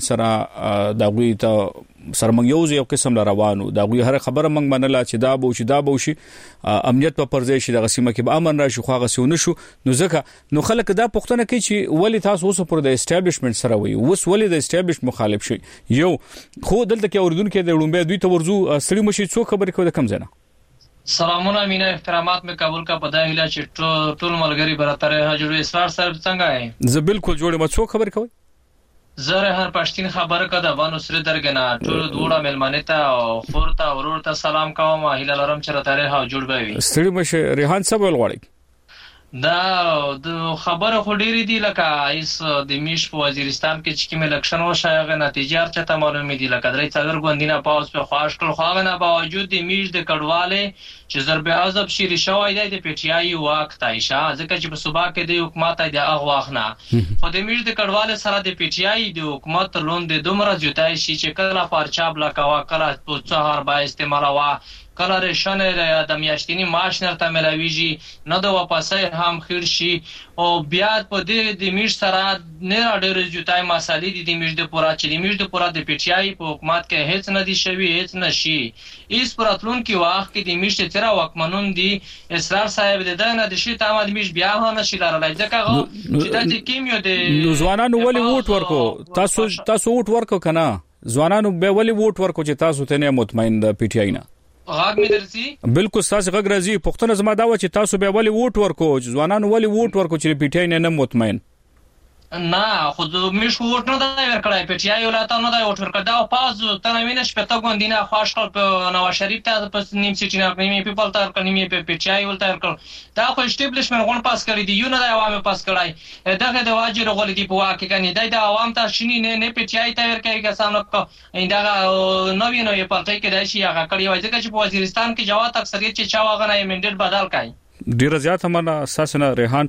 ګورنمنت سره دا غوي ته سرمنګیوز یو قسم روانو دا غوي هر خبره منګ منله چې دا بو چې دا بو شي امنیت په پرځای شي د غسیمه کې به امن راشي خو غسیونه شو نو ځکه نو خلک دا پښتنه کوي چې ولی تاسو اوس پر د اسټابلیشمنت سره وي اوس ولی د اسټابلیش مخالف شي یو خو دلته کې اوردونکو د لومبه دوی ته ورزو سړي مشي څو خبرې کوي د کم ځنه سلامونه مینا احترامات میں قبول کا پدا هیله چې ټول ملګری براتره حضور اسرار صاحب څنګه ہے زه بالکل جوړم څو خبر کوي زره هر پښتين خبره کده وانو سره درګنا ټول دوړه ملمانه ته او خورته ورور ته سلام کوم هیله لرم چې راتره ها جوړ به وي ستړي مشه ریحان صاحب ولغړی دا د خبره خو ډېری دی لکه ایس د میش په وزیرستان کې چې کوم الیکشن وشایغه نتیجه چته معلومه دي لکه درې څلور غوندینه پاوس په خواش کړ خو نه باوجود د میش د کډواله چې ضرب عذاب شری شوی دی د پی ټی آی وخت عائشہ ځکه چې په صبح کې د حکومت د اغه واخنه خو د میش د کډواله سره د پی ټی آی د حکومت لوند د دومره جوتای شي چې کله پارچاب لکوا کله په څهار با استعمالوا کله رشنه د میاشتنی معاش نرته ملاویږي نه د واپسې هم خیر شي او بیا په دې د میش سره نه ډېر جوتای مسالې دي د میش د پورا چې د میش د پورا د پی ټی آی په حکومت کې هیڅ نه دي شوی هیڅ نشي ایس پراتلون کې واخ کې د میش تیرا وکمنون دي اسرار صاحب د دنه د شي تامل میش بیا نه شي لارلای ځکه چې د کیمیو د نو ځوانانو ولې ووټ ورکو تاسو تاسو ووټ ورکو کنه ځوانانو به ولې ووټ ورکو چې تاسو ته نه مطمئن د پی ټی آی نه غاګ مې درسي بالکل تاسو غږ راځي پښتون زما دا و چې تاسو به ولې ووټ ورکو ځوانانو ولې ووټ ورکو چې پی ټی آی نه مطمئن نه خود میش ووټ نه دی ورکړای پی ټی آی ولاته نه دی ووټ ورکړ دا پاز تنوینه شپته غوندینه خوښ کړ په نو شریف ته په نیم سیټی نه نیمه پیپل تر کړ نیمه پی ټی آی ولته ورکړ دا خو اسټابلیشمنت غون پاس کړی دی یو نه دی عوامو پاس کړای دغه د واجر غول دی په واقع کني دی د عوام ته شنی نه نه پی ټی آی ته ورکړي کسانو کو انده نو وینو یې پټای کې دی شي هغه کړی وای ځکه چې په وزیرستان کې جواب اکثریت چې چا واغنه ایمنډډ بدل کړي ډیر زیات همنا اساسنه ریحان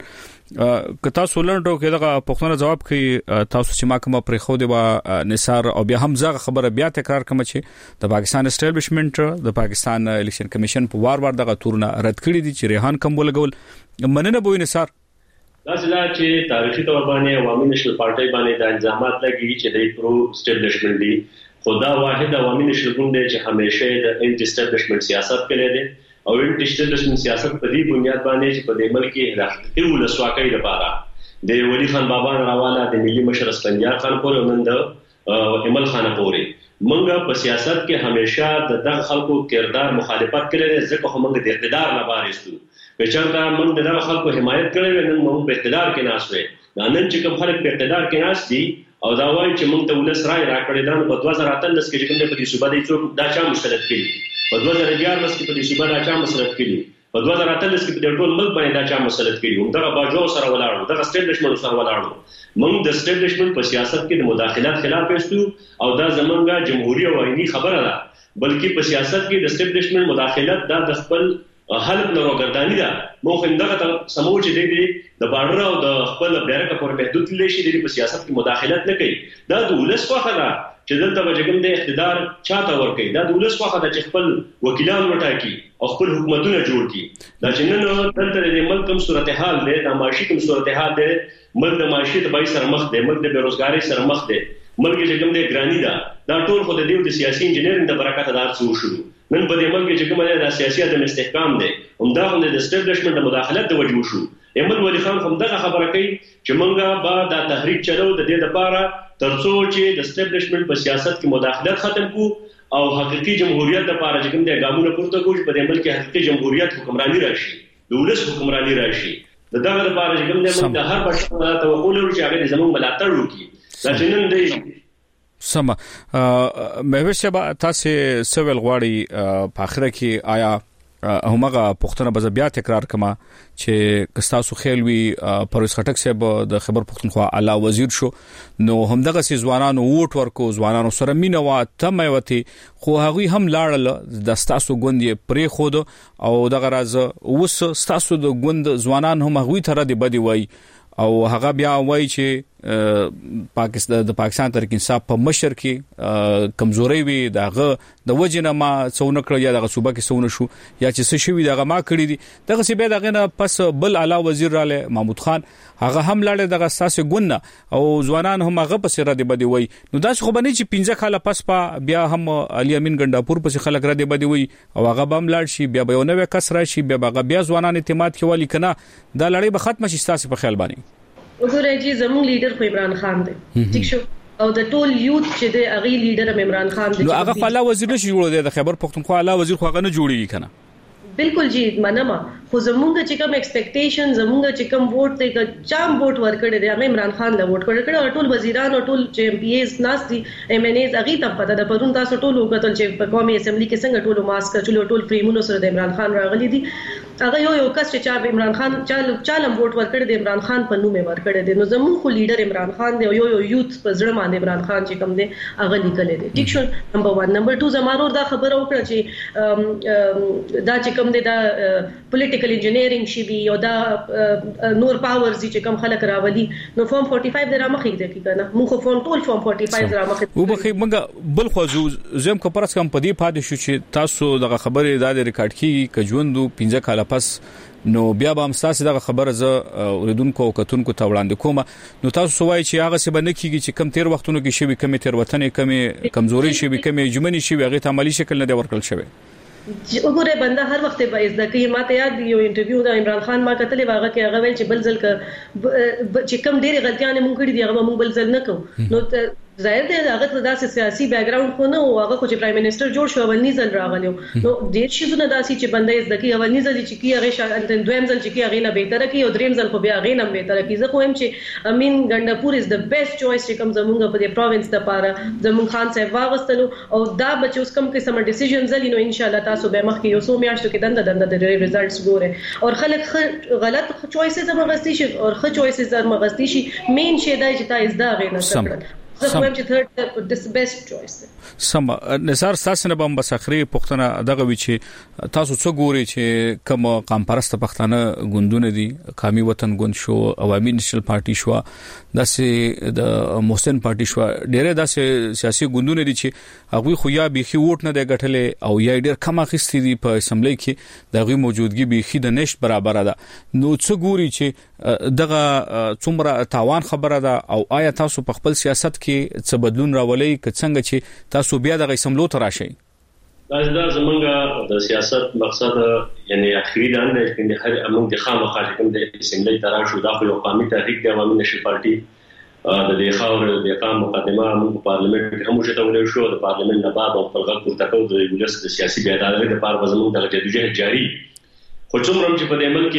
کتا سولنډو کې دغه پښتنه جواب کوي تاسو چې ما کوم پرې خو دی با نثار او بیا هم زغه خبره بیا تکرار کوم چې د پاکستان اسټابلیشمنت د پاکستان الیکشن کمیشن په وار وار دغه تورونه رد کړی دي چې ریحان کوم ولګول مننه بوې نثار دا چې تاریخي تور باندې عوامي نشل پارټي باندې د الزامات لګي چې د پرو اسټابلیشمنت دي خدا واحد عوامي نشل ګوند چې همیشه د انټي اسټابلیشمنت سیاست کوي دي او انټي اسټابلیشمنت سیاست په دې بنیاد باندې چې په دې ملک کې راځي ولسواکۍ لپاره د ولی خان بابا روانه د ملي مشر اسفندیار خان پورې نن د امل خان پورې منګه په سیاست کې همیشه د دغه خلکو کردار مخالفت کړي ځکه هم د اقتدار نه بارستو په چرته موږ دغه خلکو حمایت کړي نن موږ په اقتدار کې ناشوي نن چې کوم خلک په اقتدار کې ناش دي او دا وایي چې موږ ته ولس رائے راکړي دا په دوه زره اتلس کې چې کوم په دې صوبه د څوک دا چا مسلط کړي په دوه زره دیارلس کې په دې صوبه دا چا مسلط کړي په دوه زره اتلس کې په ټول ملک باندې دا چا مسلط کړي هم دا باجو سره ولاړو دا اسټابلیشمنت سره ولاړو موږ د اسټابلیشمنت په سیاست کې د مداخلت خلاف یستو او دا زمونږه جمهوریت او عیني خبره ده بلکې په سیاست کې د اسټابلیشمنت مداخلت دا د خپل حلب لرو ګردانی ده مو خو همدغه سمو چې دی د بارډر او د خپل بیرکه پر محدود لشي د سیاست کې مداخلت نه کوي دا د ولس خواخه ده چې دلته وجګم د اقتدار چاته ورکي دا د ولس خواخه ده چې خپل وکیلان وټاکي او خپل حکومتونه جوړ کړي دا چې نن دلته د ملک کوم صورتحال ده د معاشي کوم صورتحال ده ملک د معاشي د بای سره مخ ده ملک د بیروزګاری سره مخ ده ملک چې کوم د ګرانی ده دا ټول خو د دیو د سیاسي انجینرینګ د برکت دار څو شو نن په دې ملک چې کومه د سیاسي عدم استحکام ده همدا هم د اسټابلیشمنت د مداخلت د وجو شو ایمل ولی خان هم دغه خبره کوي چې مونږه با د تحریک چلو د دې لپاره ترڅو چې د اسټابلیشمنت په سیاست کې مداخلت ختم کو او حقيقي جمهوریت لپاره چې کوم د ګامونو پورته کوي په دې ملک کې حقيقي جمهوریت حکمرانی راشي د ولس حکمرانی راشي دغه لپاره چې کوم د ملک د هر بشر توقع لري چې هغه زموږ ملاتړ وکړي دا چې نن دی سم مهوش شبا تاسو سوال غواړي په اخره کې آیا همغه پښتنه به بیا تکرار کما چې کستاسو خیلوي پرویز خټک صاحب د خبر پښتونخوا اعلی وزیر شو نو همدغه سي ځوانانو ووټ ورکو ځوانانو سره مينه وا تمه وتی خو هغه هم لاړل د ستاسو ګوندې پرې خود او دغه راز اوس ستاسو د ګوند ځوانان هم هغه تر دې بدی وای او هغه بیا وای چې پاکستان د پاکستان تحریک انصاف په مشر کې کمزوري وي دغه د وجنه ما څونه کړ یا دغه صوبه کې څونه شو یا چې څه شوی دغه ما کړی دي دغه سی به دغه نه پس بل اعلی وزیر رااله محمود خان هغه هم لاړ دغه اساس ګونه او ځوانان هم هغه پس را دی بدی وای نو دا خو باندې چې پنځه کاله پس په بیا هم علي امین ګنداپور پس خلک را دی بدی وای او هغه بم لاړ شي بیا به یو نوې کس راشي بیا هغه بیا ځوانان اعتماد کوي کنه دا لړۍ به ختم شي تاسو په خیال باندې وګورئ چې زموږ لیډر خو عمران خان دی ٹھیک شو او د ټول یوت چې د اغي لیډر عمران خان دی نو هغه فعلا وزیر نشي جوړ دی د خیبر پختونخوا اعلی وزیر خو هغه نه جوړیږي کنه بالکل جی منما خو زمونږ چې کوم ایکسپیکټیشن زمونږ چې کوم ووټ دی که چام ووټ ورکړی دی هغه عمران خان له ووټ کړی کړي ټول وزیران او ټول چې ایم پی ایز ناس دي ایم ان ایز اغي ته پته ده پرون تاسو ټول وګتل چې په قومي اسمبلی کې څنګه ټول ماسک چلو ټول فریمونو سره د عمران خان راغلي دي هغه یو یو کس چې چا عمران خان چال چالم ووټ ورکړی دی عمران خان په نوم ورکړی دی نو زموږ خو لیډر عمران خان دی یو یو یوت په ځړ باندې عمران خان چې کوم دی هغه لیکل دي ټیک شو نمبر واحد نمبر دوه زمارو دا خبره وکړه چې دا چې کوم دی دا پولیټیکل انجینیرینګ شي وي او دا نور پاورز چې کوم خلک راولي نو فورم فورټي فایو د رامخې دی کنه موږ خو فورم ټول فورم فورټي فایو رامخې وبخې موږ بل خو زم کو پرس کم پدی پاد شو چې تاسو دغه خبره د ریکارډ کی کجوندو پنځه کاله پس نو بیا به هم تاسو دغه خبره ز اوریدونکو او کتونکو ته وړاندې کوم نو تاسو سوای چې هغه څه باندې کیږي چې کم تیر وختونو کې شوی کم تیر وطن کم کمزوري شوی کم جمنی شوی هغه ته عملی شکل نه دی ورکل شوی وګوره بنده هر وخت به از د کې ماته یاد یو انټرویو د عمران خان ما کتلې واغه کې هغه ویل چې بل ځل ک چې کم ډېری غلطیاں مونږ کړې دي هغه مونږ بل ځل نه کوو نو ظاهر دی هغه داسې سیاسي بیک گراوند خو نه او هغه خو چې پرایم منسٹر جوړ شو ولني ځل راغلیو نو ډېر شي زونه داسي چې بنده از د کې ولني ځل چې کی هغه شان دویم ځل چې کی هغه نه بهتره کی او دریم ځل خو بیا هغه نه بهتره کی زه خو هم چې امین ګنداپور از د بیسټ چويس چې کوم زمونږ په دې پروینس د پاره زمون خان صاحب واغستلو او دا بچ اوس کوم کې سم ډیسیژن زلی نو ان شاء الله تاسو به مخ کې یو سو میاشتو کې دنده دنده د ریزلټس ګوره او خلک غلط چويسز هم غستی شي او خ چويسز هم غستی شي مین شي دا چې تا از دا غې نه کړل زه هم چې ثird this best choice سم نثار تاسو نه بم بسخري پښتنه دغه وی چې تاسو څو ګوري چې کوم قام پرسته پښتانه ګوندونه دي قومي وطن ګوند شو عوامي نېشنل پارټي شو داسې د محسن پارټي شو ډېر داسې سیاسي ګوندونه دي چې هغه خو یا بيخي ووټ نه دی ګټلې او یا ډېر کم اخیستي دي په اسمبلی کې دغه موجودګي بيخي د نشټ برابر ده نو څو ګوري چې دغه څومره تاوان خبره ده او آیا تاسو په خپل سیاست کې څه بدلون راولي که څنګه چې تاسو بیا دغه سملو ته راشي دا زمونږ د سیاست مقصد یعنی اخیری دا نه چې هر موږ د خامخا کوم د اسمبلی تران شو د خپل قومي تحریک د عوامي نشي پارټي د دې خاور د قام مقدمه موږ پارلیمنت کې هم شته ولې شو د پارلیمنت نه بعد او خپل غږ تکو د ولس د سیاسي بیدارۍ لپاره زموږ د جدوجہد جاری خو څومره چې په دې عمل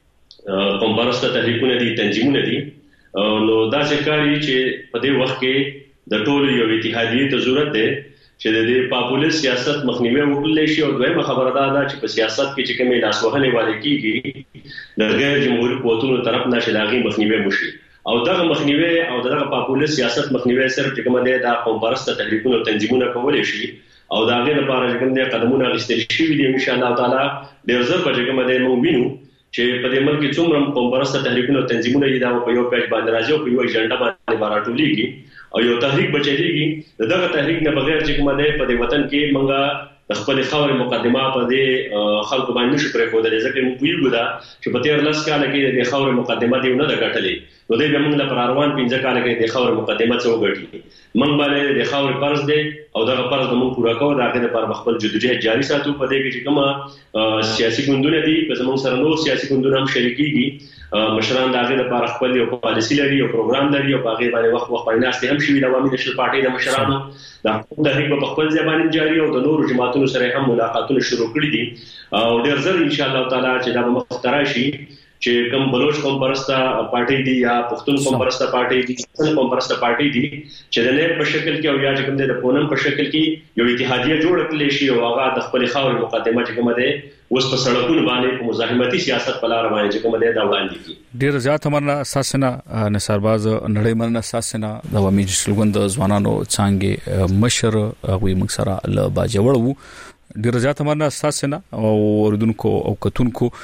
کې قوم پرسته تحریکونه دي تنظیمونه دي نو دا څرګندوي چې په دې وخت کې د ټولو یو اتحادیه ته ضرورت ده چې د دې پاپولیس سیاست مخنیوي وکړل شي او دویمه خبره ده چې په سیاست کې چې کومې لاسوهنې والي کیږي د غیر جمهوریت قوتونو طرف نه شلاغي مخنیوي وشي او دغه مخنیوي او دغه پاپولیس سیاست مخنیوي صرف چې کومه ده د قوم پرسته تحریکونو تنظیمونه کولای شي او دا غیر لپاره چې کوم قدمونه اخیستل شي دي ان شاء الله تعالی ډیر زر په کومه ده موږ وینو چې په دې ملک څومره قوم پرسته تحریکونو تنظیمونه دي دا په یو پیج باندې راځي او په یو ایجنډا باندې باراتولېږي او یو تحریک بچیږي دغه تحریک نه بغیر چې کومه ده په دې وطن کې منګه د خپل خاور مقدمه په دې خلکو باندې نشو پرې خوده ځکه موږ ویلو دا چې په تیر لاس کال کې د خاور مقدمه دی نه د غټلې نو دې موږ لپاره روان پنځه کال کې د خاور مقدمه څو غټي موږ باندې د خاور فرض دی او دغه فرض موږ پورا کوو دا غره لپاره خپل جدوجہد جاری ساتو په دې کې چې کومه سیاسي ګوندونه دي که زموږ سره نور سیاسي ګوندونه هم شریکيږي مشران دا غره لپاره خپل یو پالیسی لري او پروګرام لري او هغه باندې وخت وخت باندې ناست هم شوی د عوامي نشل پارټي د مشرانو دا د هغه په خپل ځبان جاری او د نورو جماعتونو سره هم ملاقاتونه شروع کړي دي او ډیر زر ان شاء الله تعالی چې دا مخترا شي چې کوم بلوچ قوم پرسته پارټي دي یا پښتون قوم پرسته پارټي دي څنګه قوم پرسته پارټي دي چې د نه په شکل کې او یا چې کوم د پونم په شکل کې یو اتحادیه جوړ کړل شي او هغه د خپل خاور مقدمه چې کوم ده اوس په سړکونو باندې په مزاحمتي سیاست په لار باندې چې کوم ده دا وړاندې کی ډیر زیات امرنا اساسنا نثارباز نړۍ مرنه اساسنا د عوامي شلګوند ځوانانو څنګه مشر هغه مکسره ل باجوړ وو ډیر زیات امرنا اساسنا او اوردونکو او کتونکو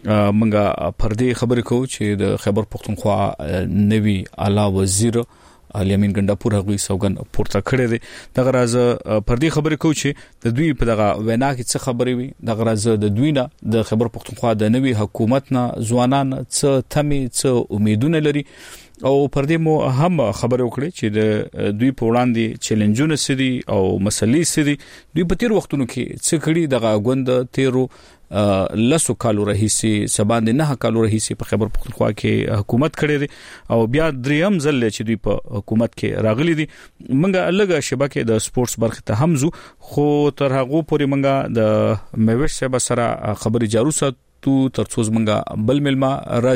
منګه پردي خبرې کوو چې د خیبر پختونخوا نوی اعلی وزیر علي امين ګنداپور هغوی سوګن پورته کړی دی دغه راز پردي خبرې کوو چې د دوی په دغه وینا کې څه خبرې وي دغه راز د دوی نه د خیبر پختونخوا د نوی حکومت نه ځوانان څه تمي څه امیدونه لري او پردي مو هم خبرې وکړي چې د دوی په وړاندې چیلنجونه سدي او مسلې سدي دوی په تیر وختونو کې څه کړي دغه غوند تیرو لسو کالو رئیسي سباند نه کالو رئیسي په خیبر پختونخوا کې حکومت کړی دی او بیا دریم ځل چې دوی په حکومت کې راغلي دي منګه الګه شبکه د سپورتس برخه ته همزو خو تر هغه پورې منګه د میوش صاحب سره خبري جارو ساتو ترڅو منګه بل ملما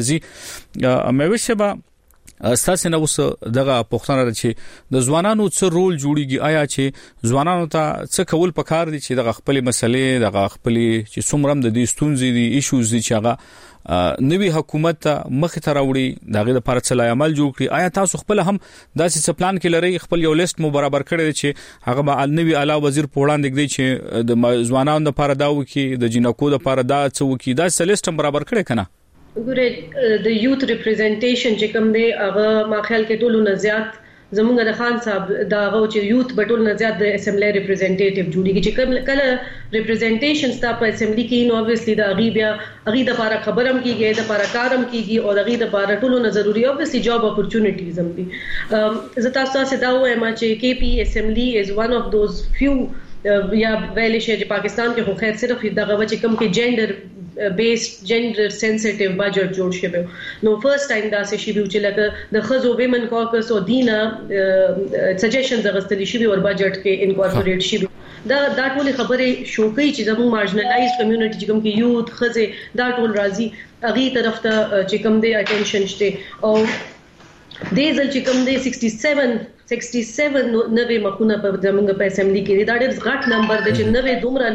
راځي میوش صاحب استاسو نو دغه پښتنه چې د ځوانانو څه رول جوړیږي آیا چې ځوانانو ته څه کول پکار دي چې د خپل مسلې د خپل چې څومره د دې ستونزې دي ایشوز دي چې هغه نوی حکومت مخ ته راوړي دغه لپاره څه لای عمل جوړ کړي آیا تاسو خپل هم داسې څه پلان کې لري خپل یو لیست مو برابر کړی چې هغه به نوی اعلی وزیر په وړاندې دی چې د ځوانانو لپاره دا وکي د جنکو لپاره دا څه وکي دا څه لیست برابر کړی کنه ګوره د یوث ریپرزنټیشن چې کوم دی هغه ما خیال کې ټولو نه زیات زمونږ د خان صاحب دا هغه چې یوث بټول نه زیات د اسمبلی ریپرزنټیټیو جوړیږي چې کله ریپرزنټیشن ستا په اسمبلی کې نو obviously د اغي بیا اغي د لپاره خبرم کیږي د لپاره کارم کیږي او اغي د لپاره ټولو نه ضروری obviously جاب اپورچونټیز هم دي زه تاسو ته دا وایم چې کې پی اسمبلی از ون اف دوز فیو یا ویل شي چې پاکستان کې خو خیر صرف دغه چې کوم کې جندر based gender sensitive budget جوړ شوی نو فرست ټایم دا څه شی چې لکه د خزو ویمن کاکس او دینا سجیشنز غستلی شي او بجټ کې انکورپوریټ شي دا دا ټول خبره شوکې چې زموږ مارجنلایزډ کمیونټي چې کوم کې یوث خزه دا ټول راځي اغي طرف ته چې کوم دی اټینشن شته او دې ځل چې کوم دی سکسټي سیون نوې مخونه په زمونږ په اسمبلی کې دا ډېر غټ نمبر دی چې نوې دومره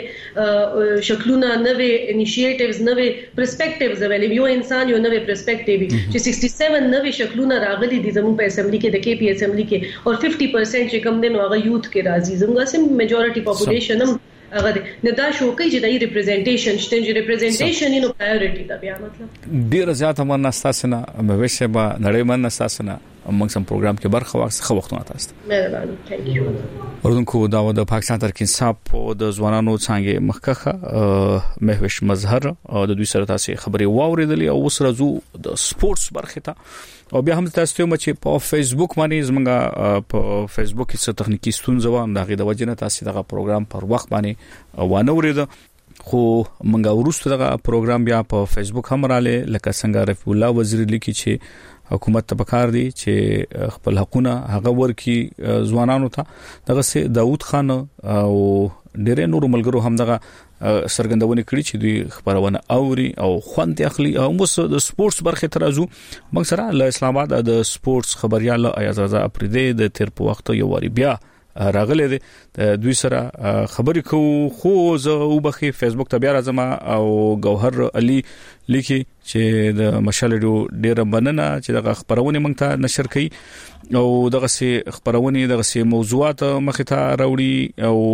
نوې شکلونه نوې انیشیټیوز نوې پرسپیکټیوز اویلیبل یو انسان یو نوې پرسپیکټیو چې سکسټي سیون نوې شکلونه راغلي دي زمونږ په اسمبلی کې د کې پی اسمبلی کې او ففټي پرسنټ چې کوم دی نو هغه یوث کې راځي زموږ سم میجورټي پاپولیشن هم هغه نه دا شو کوي چې د ریپرزنټیشن شته چې ریپرزنټیشن نو پرایورټي دا بیا مطلب ډیر زیات امر نستاسنه مبهشه با نړۍ من نستاسنه موږ سم پروګرام کې برخه واخیسته وختونه تاسو مهرباني ثانک یو ورونکو دا د پاکستان ترکین صاحب د ځوانانو څنګه مخکخه مهوش مظهر او د دوی سره تاسو خبري واوریدلې او سره زو د سپورتس برخه ته او بیا هم تاسو ته چې په فیسبوک باندې زمونږه په فیسبوک کې څه تخنیکی ستونزه و دغه د وجنه تاسو دغه پروګرام پر وخت باندې وانه ورید خو منګه ورسته دغه پروګرام بیا په فیسبوک هم رااله لکه څنګه رفیع الله وزیر لیکي چې حکومت ته پکار دی چې خپل حقونه هغه ورکی ځوانانو ته دغه سي داوود خان او ډېر نور ملګرو هم دغه سرګندونه کړی چې دوی خبرونه اوري او خوند اخلي او موږ د سپورتس برخه ترازو موږ سره له اسلام آباد د سپورتس خبريال ایاز رضا افریدی د تیر په وخت یو واری بیا راغله دي دوی سره خبرې کوو خو زه وبخي فیسبوک ته بیا راځم او گوهر علي لیکي چې د مشالډو ډیره بننه چې د خبرونه مونږ ته نشر کړي او دغه سي خبرونه دغه سي موضوعات مخه ته راوړي او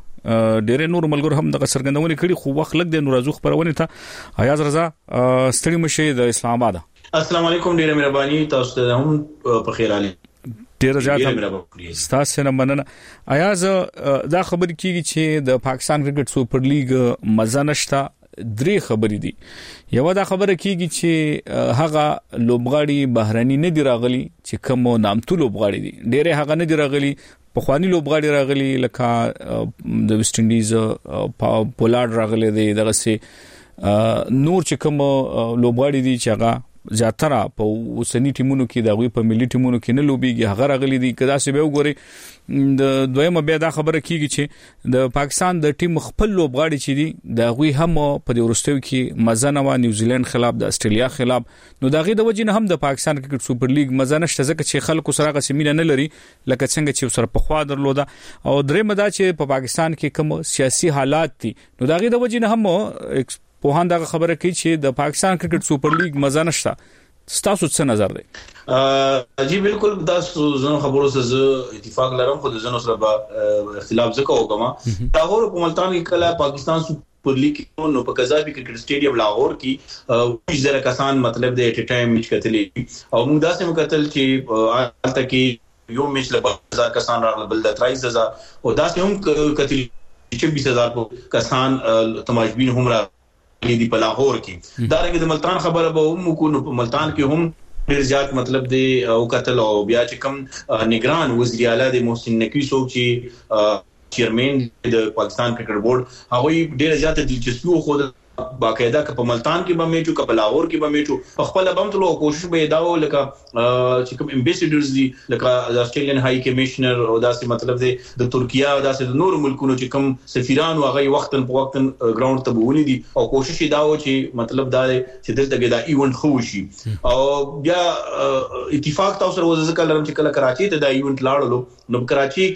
ډېر نور ملګرو هم دغه سرګندونه کړي خو وخت لګ د نورازو خبرونه ته ایاز رضا ستړي مشه د اسلام آباد السلام علیکم ډیره مهرباني تاسو ته هم په خیر علي ډیر زیات ستاسو نه مننه ایاز دا خبر کیږي چې د پاکستان کرکټ سوپر لیګ مزه نشتا درې خبرې دي یو دا خبره کیږي چې هغه لوبغاړي بهراني نه دی راغلي چې کوم نامتو لوبغاړي دي ډېر هغه نه دی راغلي په خواني لوبغاړي راغلي لکه د ویسټ انډیز پولارد راغلي دي دغه سي نور چې کوم لوبغاړي دي چې هغه زیاتره په وسنی ټیمونو کې د غوي په ملي ټیمونو کې نه لوبيږي هغه راغلي دي کدا چې به وګوري د دویمه بیا دا خبره کیږي چې د پاکستان د ټیم خپل لوبغاړي چې دي د غوي هم په د ورستیو کې مزه نه و نیوزیلند خلاف د استرالیا خلاف نو دغه د وجې نه هم د پاکستان کرکټ سوپر لیګ مزه نشته ځکه چې خلکو سره غسمینه نه لري لکه څنګه چې سره په خوا درلوده او درې مدا چې په پاکستان کې کوم سیاسي حالات دي نو دغه د وجې نه هم په هان دغه خبره کوي چې د پاکستان کرکټ سوپر لیګ مزه نشته تاسو څه نظر دی ا جی بالکل دا زنه خبرو سره اتفاق لرم خو د زنه سره به اختلاف زکه وکما دا غوړ په ملتان کې کله پاکستان پر لیگ نو په قذافي کرکټ سټیډیم لاهور کې زره کسان مطلب د اټ ټایم میچ کتلې او موږ داسې مکتل چې البته کې یو میچ له هزار کسان راغله بل د تریس هزار او داسې هم کتلې چې بیس هزار کسان تماشبین هم راغلي دي په لاهور کې دا رنګ د ملتان خبره به هم کو نو په ملتان کې هم ډیر زیات مطلب دی او قتل او بیا چې کوم نگران وزیر اعلی د محسن نقوی څوک چې چیرمن د پاکستان کرکټ بورډ هغه ډیر زیات دلچسپي خو باقاعده ک په ملتان کې به میچو ک په لاهور کې به میچو خپل بم تلو کوشش به داو لکه چې کوم امبیسیډرز دي لکه د استرالین هاي کمشنر او داسې مطلب دی د ترکیه او داسې د نور ملکونو چې کوم سفیران او هغه وختن په وختن ګراوند ته بولي دي او کوشش داو چې مطلب دا چې دلته دا ایونت خو شي او بیا اتفاق تاسو سره ځکه لرم چې کله کراچي ته دا ایونت لاړلو نو کراچي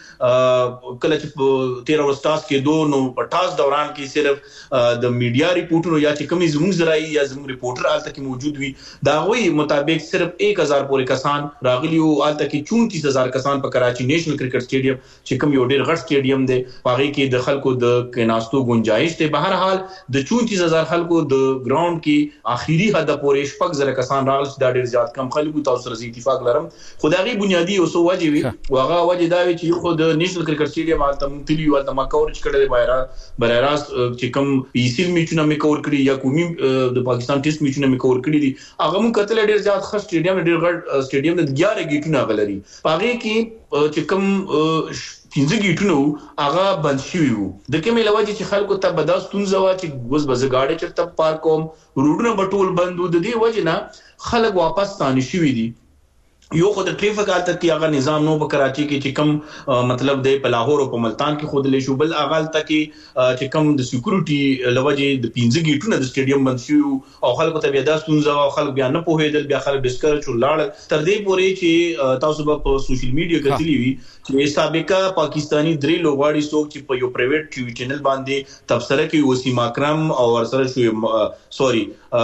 کې کله چې تیرا ورستاس کې دوه نو پټاس دوران کې صرف د یا ریپورټونو یا چې کومي زموږ زراعي یا زموږ ریپورټر آلته کې موجود وي دا غوي مطابق صرف ایک هزار پورې کسان راغلي او آلته کې چونتیس هزار کسان په کراچي نېشنل کرکټ سټیډیم چې کوم یو ډېر غټ سټیډیم دی هغه کې د خلکو د کیناستو گنجائش ته بهر حال د چونتیس هزار خلکو د ګراوند کې اخیری حد پورې شپږ زره کسان راغلي دا ډېر زیات کم خلکو تاسو سره اتفاق لرم خدایي بنیادی اوسو وجه وي واغه وجه دا وي چې خو د نېشنل کرکټ سټیډیم آلته مونتلی او د ماکورچ کړه د بایرا برایراس چې کوم پیسل میچونه مې کور کړی یا کومي د پاکستان ټیسټ میچونه مې کور کړی دي هغه مون کتل ډیر زیات خاص سټیډیم ډیر غټ سټیډیم د یازده گیټونه غلري پاره کې چې کوم پنځه گیټونه هغه بند شوی وو د کومې لوجه چې خلکو ته بداس تونځوا چې غوس بز گاډي چرته پارک کوم روډونه بټول بندو د دې وجه نه خلک واپس ستانه شوی دي یو خو د ټریفیک حالت کې هغه نظام نو په کراچي کې چې کوم مطلب د په لاهور او په ملتان کې خود له شو بل اغال تک چې کوم د سکیورټي لوجه د پنځه گیټونه د سټیډیم بند شو او خلکو ته بیا د ستونزه او خلک بیا نه پوهېدل بیا خلک ډسکرچ ولاړ تر دې پورې چې تاسو په سوشل میډیا کې کتلی وي چې سابقہ پاکستانی درې لوغاړي څوک چې په یو پرایویټ ټي وي چینل باندې تبصره کوي وسیم اکرم او ورسره شو سوري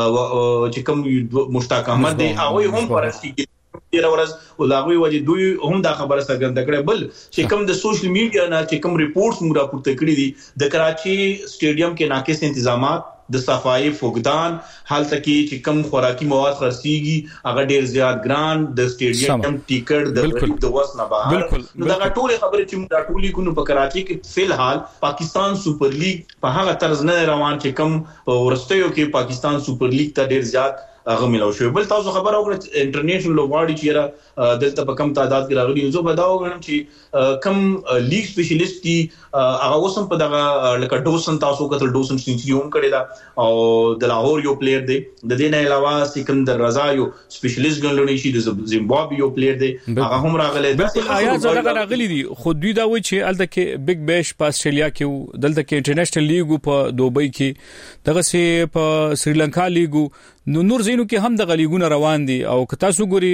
چې کوم مشتاق احمد دی هغه هم پرستی تیر ورځ ولاغوي وجه دوی هم دا خبره څرګنده کړې بل چې کوم د سوشل میډیا نه چې کوم ریپورتس موږ راپورته کړی دي د کراچي سټیډیم کې ناقص تنظیمات د صفایي فقدان حالت کې چې کوم خوراکي مواد خرڅيږي هغه ډیر زیات ګران د سټیډیم ټیکټ د د وسنه بهر نو دا ټول خبره چې موږ ټولې کو په کراچي کې فلحال پاکستان سپر لیګ په هغه طرز نه روان چې کوم ورستیو کې پاکستان سپر لیګ ته ډیر زیات هغه ملو شو بل تاسو خبر اوکړه انټرنیشنل لوغاړي چې را دلته په کم تعداد کې راغلي زه به دا وګڼم چې کم لیګ سپیشلیست کی هغه اوسم په دغه لکه ډوسن تاسو کتل ډوسن سنچری هم کړی دا او د لاهور یو پلیئر دی د دې نه علاوه سکندر رضا یو سپیشلیست ګڼل شي د زیمبابوې یو پلیئر دی هغه هم راغلی بالکل آیا زړه راغلي دي خو دوی دا وایي چې الته کې بیگ بیش په استرالیا کې دلته کې انټرنیشنل لیګ په دوبۍ کې دغه سي په سریلانکا لیګ نو نور زینو کې هم د غلیګونه روان دي او که تاسو ګوري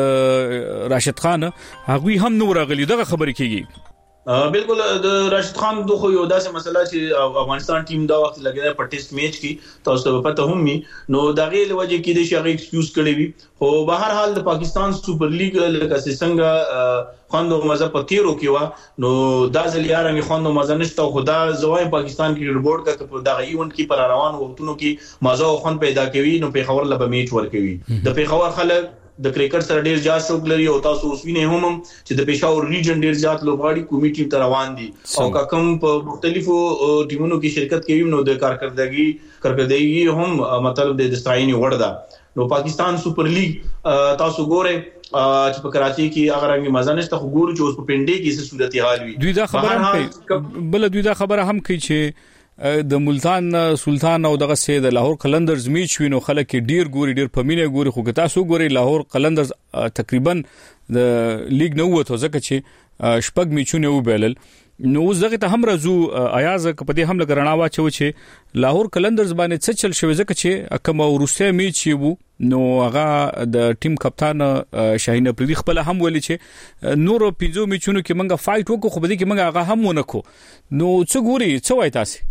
د راشد خان هغه هم نور غلی دغه خبرې کیږي بالکل د راشد خان دوه یو داسې مسله چې افغانستان ټیم دا وخت لګیدا په ټیسټ میچ کې تاسو ته پته هم می نو دا غي لوجه کې د شغه ایکسکیوز کړی وي خو بهر حال د پاکستان سپر لیګ لکه څنګه خوندو مزه پتیرو کې وا نو دا ځلیارنګ خوندو مزه نشته خدا زوای پاکستان کې ریپورت کا په دغه ایونت کې پر روان وختونو کې مزه او خوند پیدا کوي نو په خبر لبه میچ ور کوي د په خبر خلک د کرکټ سره ډیر زیات شوق لري او تاسو اوس وینئ هم چې د پېښور ریجن ډیر زیات لوبغاړي کومیټي ته روان دي او کوم په مختلفو ټیمونو کې شرکت کوي نو د کارکردګي کارکردګي هم مطلب د دستایني وړ ده نو پاکستان سپر لیګ تاسو ګورئ چې په کراچي کې هغه رنګ مزه نشته خو ګورو چې اوس په پنډي کې څه صورتحال وي دوی دا خبره هم کوي بل دوی دا خبره هم کوي چې د ملتان سلطان او دغه سي د لاهور قلندرز میچ وینو خلک ډیر ګوري ډیر پمینه ګوري خو تاسو ګوري لاهور قلندرز تقریبا د لیګ نه وته ځکه چې شپږ میچونه وبېلل نو زغه ته هم رازو ایاز په دې هم لګرنا واچو چې لاهور قلندرز باندې څه چل شوی ځکه چې کوم ورسته میچ وو نو هغه د ټیم کپتان شاهین افریدي خپل هم ولې چې نور پنځو میچونو کې منګه فایټ وکړو خو به دې کې منګه هغه هم ونکو نو څه ګوري څه وای تاسو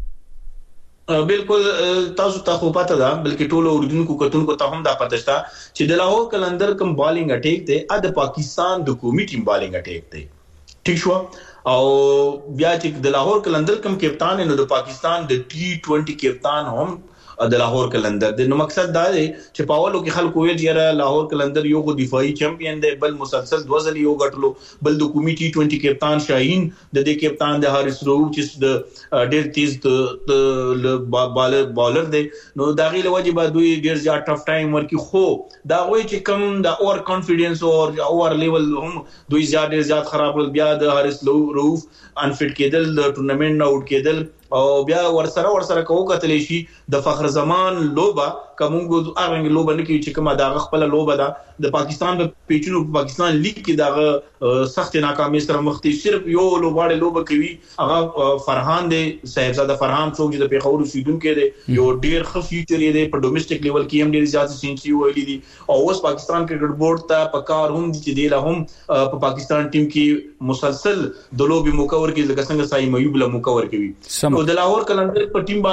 بالکل تاسو ته خو پته ده بلکې ټولو اوریدونکو کتونکو ته هم دا پته شته چې د لاهور قلندر کوم بالینګ اٹیک دی ا د پاکستان د قومي ټیم بالینګ اٹیک دی ټیک شو او بیا چې د لاهور کلندر کم کپتان نو د پاکستان د ټي ټوئنټي کپتان هم د لاهور کلندر د نو مقصد دا دی چې پاولو کې خلکو ویل چې لاهور کلندر یو خو دفاعي چمپیون دی بل مسلسل دوزل یو غټلو بل د کومي ټي ټوئنټي کپتان شاهین د دې کپتان د حارث روف چې د ډېر تیز د بالر بالر دی نو دا غي لوجه به دوی ډېر زیات ټف ټایم ورکی خو دا وایي چې کم د اور کانفیډنس او اور لیول هم دوی زیات ډېر زیات خراب ول بیا د حارث روف انفټ کېدل د ټورنمنت نه اوټ کېدل او بیا ورسره ورسره کوو کتلی شي د فخر زمان لوبا کومګو ارنګ لوبا نه کی چې کومه دا خپل لوبا ده د پاکستان په پیچونو په پاکستان لیگ کې دا سخت ناکامي سره مخ دي صرف یو لوباړي لوبا کوي هغه فرحان دی صاحبزاده فرحان څوک چې د پیښور اوسیدونکو دی یو ډیر ښه فیوچر دی په ډومېسټک لیول کې هم ډیر زیات سنچري ویلي دي او اوس پاکستان کرکټ بورډ ته په کار هم چې دی له هم په پاکستان ټیم کې مسلسل د لوبي مکور کې لکه څنګه سای مېوب له مکور کوي او د لاهور کلندر په ټیم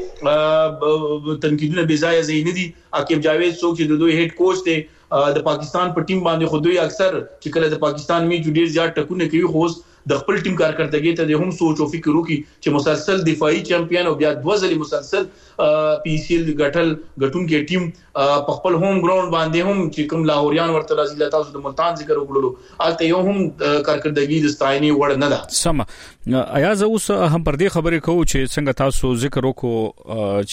باندې تنقیدونه بې ځای زینې دي عاقب جاوید څوک چې د دوی هډ کوچ دی د پاکستان په ټیم باندې خو دوی اکثر چې کله د پاکستان می ډیر زیات ټکونه کوي خو د خپل ټیم کارکړتګي ته هم سوچ او فکر وکړي چې مسلسل دفاعي چمپیون او بیا دوزلي مسلسل پی سی ال غټل غټون کې ټیم په خپل هوم ګراوند باندې هم چې کوم لاهوریان ورته راځي لته تاسو د ملتان ذکر وکړلو البته یو هم کارکړتګي د ستایني وړ نه ده سم ایا زه اوس هم پر دې خبرې کوم چې څنګه تاسو ذکر وکړو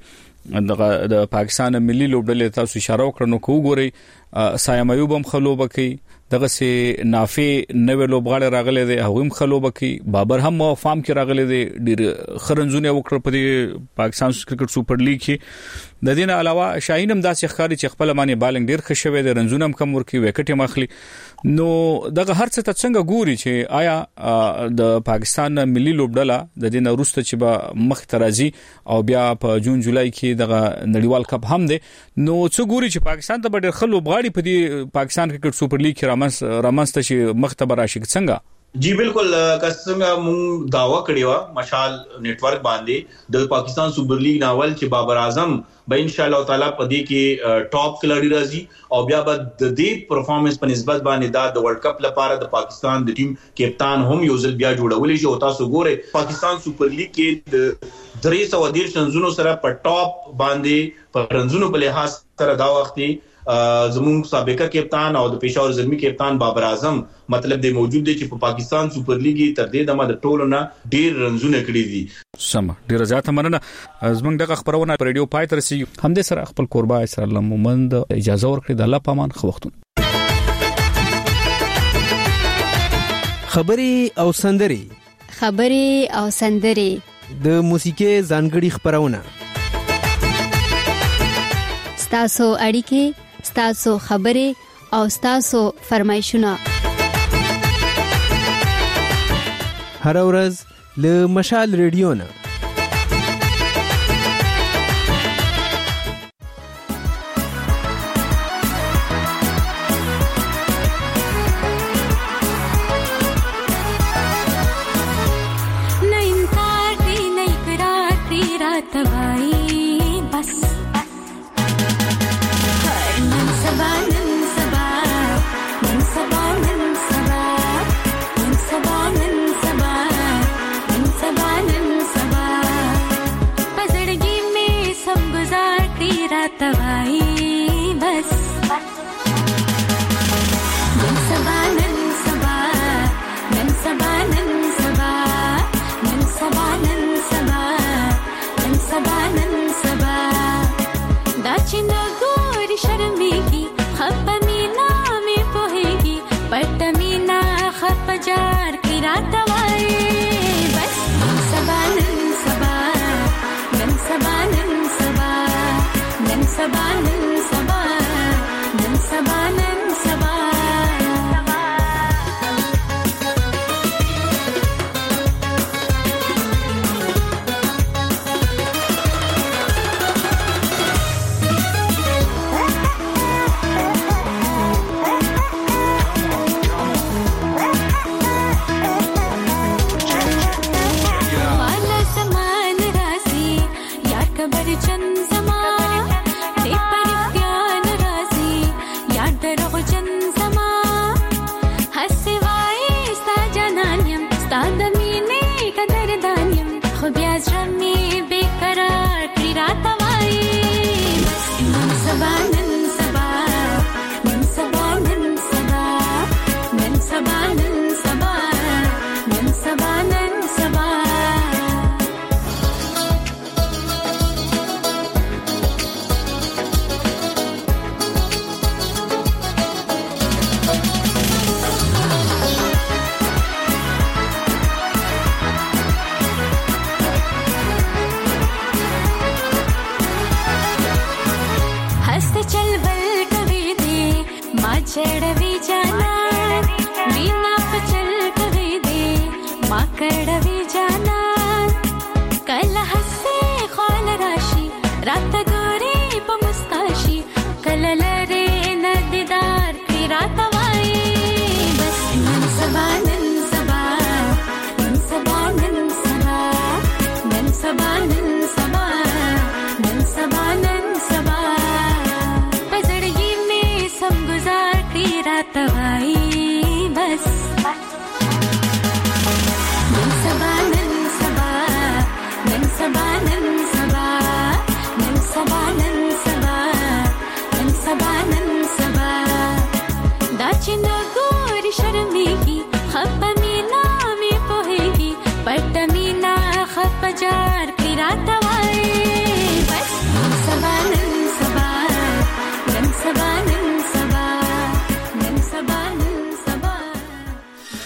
چې د پاکستان ملي لوبډلې تاسو اشاره وکړنو کو ګوري سایم ایوب هم خلوبه کوي دغه سي نافي نوې لوبغاړي راغلي دي هغه هم خلوبه کوي بابر هم فارم کې راغلي دي ډیر خرنزونه وکړه په پاکستان کرکټ سپر لیګ کې د دې نه علاوه شاهین هم داسې ښکاری چې خپل معنی بالنګ ډیر خښوي دي رنزونه هم کم ورکی وکټ مخلي نو دغه هر څه ته څنګه ګوري چې آیا د پاکستان ملي لوبډله د دې نه وروسته چې به مخ ترازی او بیا په جون جولای کې دغه نړیوال کپ هم دي نو څو ګوري چې پاکستان ته ډیر خلوب غاړي په دې پاکستان کرکټ سپر لیګ کې رامس رامسته چې مختبر راشي څنګه جی بالکل څنګه مونږ داوا کړی و مشال نت ورک باندې د پاکستان سپر لیګ ناول چې بابر اعظم به ان شاء الله تعالی په دې کې ټاپ کلری راځي او بیا به د دې پرفارمنس په نسبت باندې دا د ورلد کپ لپاره د پاکستان د ټیم کپتان هم یو ځل بیا جوړول شي او تاسو ګوره پاکستان سپر لیګ کې د درې سوه دېرش رنزونو سره په ټاپ باندې په رنزونو په لحاظ سره دا وختي زمون سابقہ کپتان او د پېښور زلمی کپتان بابر اعظم مطلب دی موجود دی چې په پاکستان سپر لیګ تر دې دمه د ټولو نه ډیر رنزونه کړی دي سم ډیر زیاته مننه زمونږ دغه خبرونه په ریډیو پای تر سي هم دې سره خپل قربا اسر الله مومند اجازه ورکړي د الله پامان خو وختون خبري او سندري خبري او سندري د موسیقي ځانګړي خبرونه ستاسو اړیکې ستاسو خبرې او ستاسو فرمایشونه هر ورځ له مشال ریډیو نه चंद समा ما کړوي جانا کله حسه خال راشي رات ګوري په مسکاشي کله لره ندیدار کی رات وای بس نن سبا نن سبا نن سبا نن سبا نن سبا نن سبا نن سبا نن سبا پزړګي می سم گزار کی رات وای بس نن سبا نن سبا نن سبا نن سبا نن سبا نن سبا نن سبا نن سبا دا چې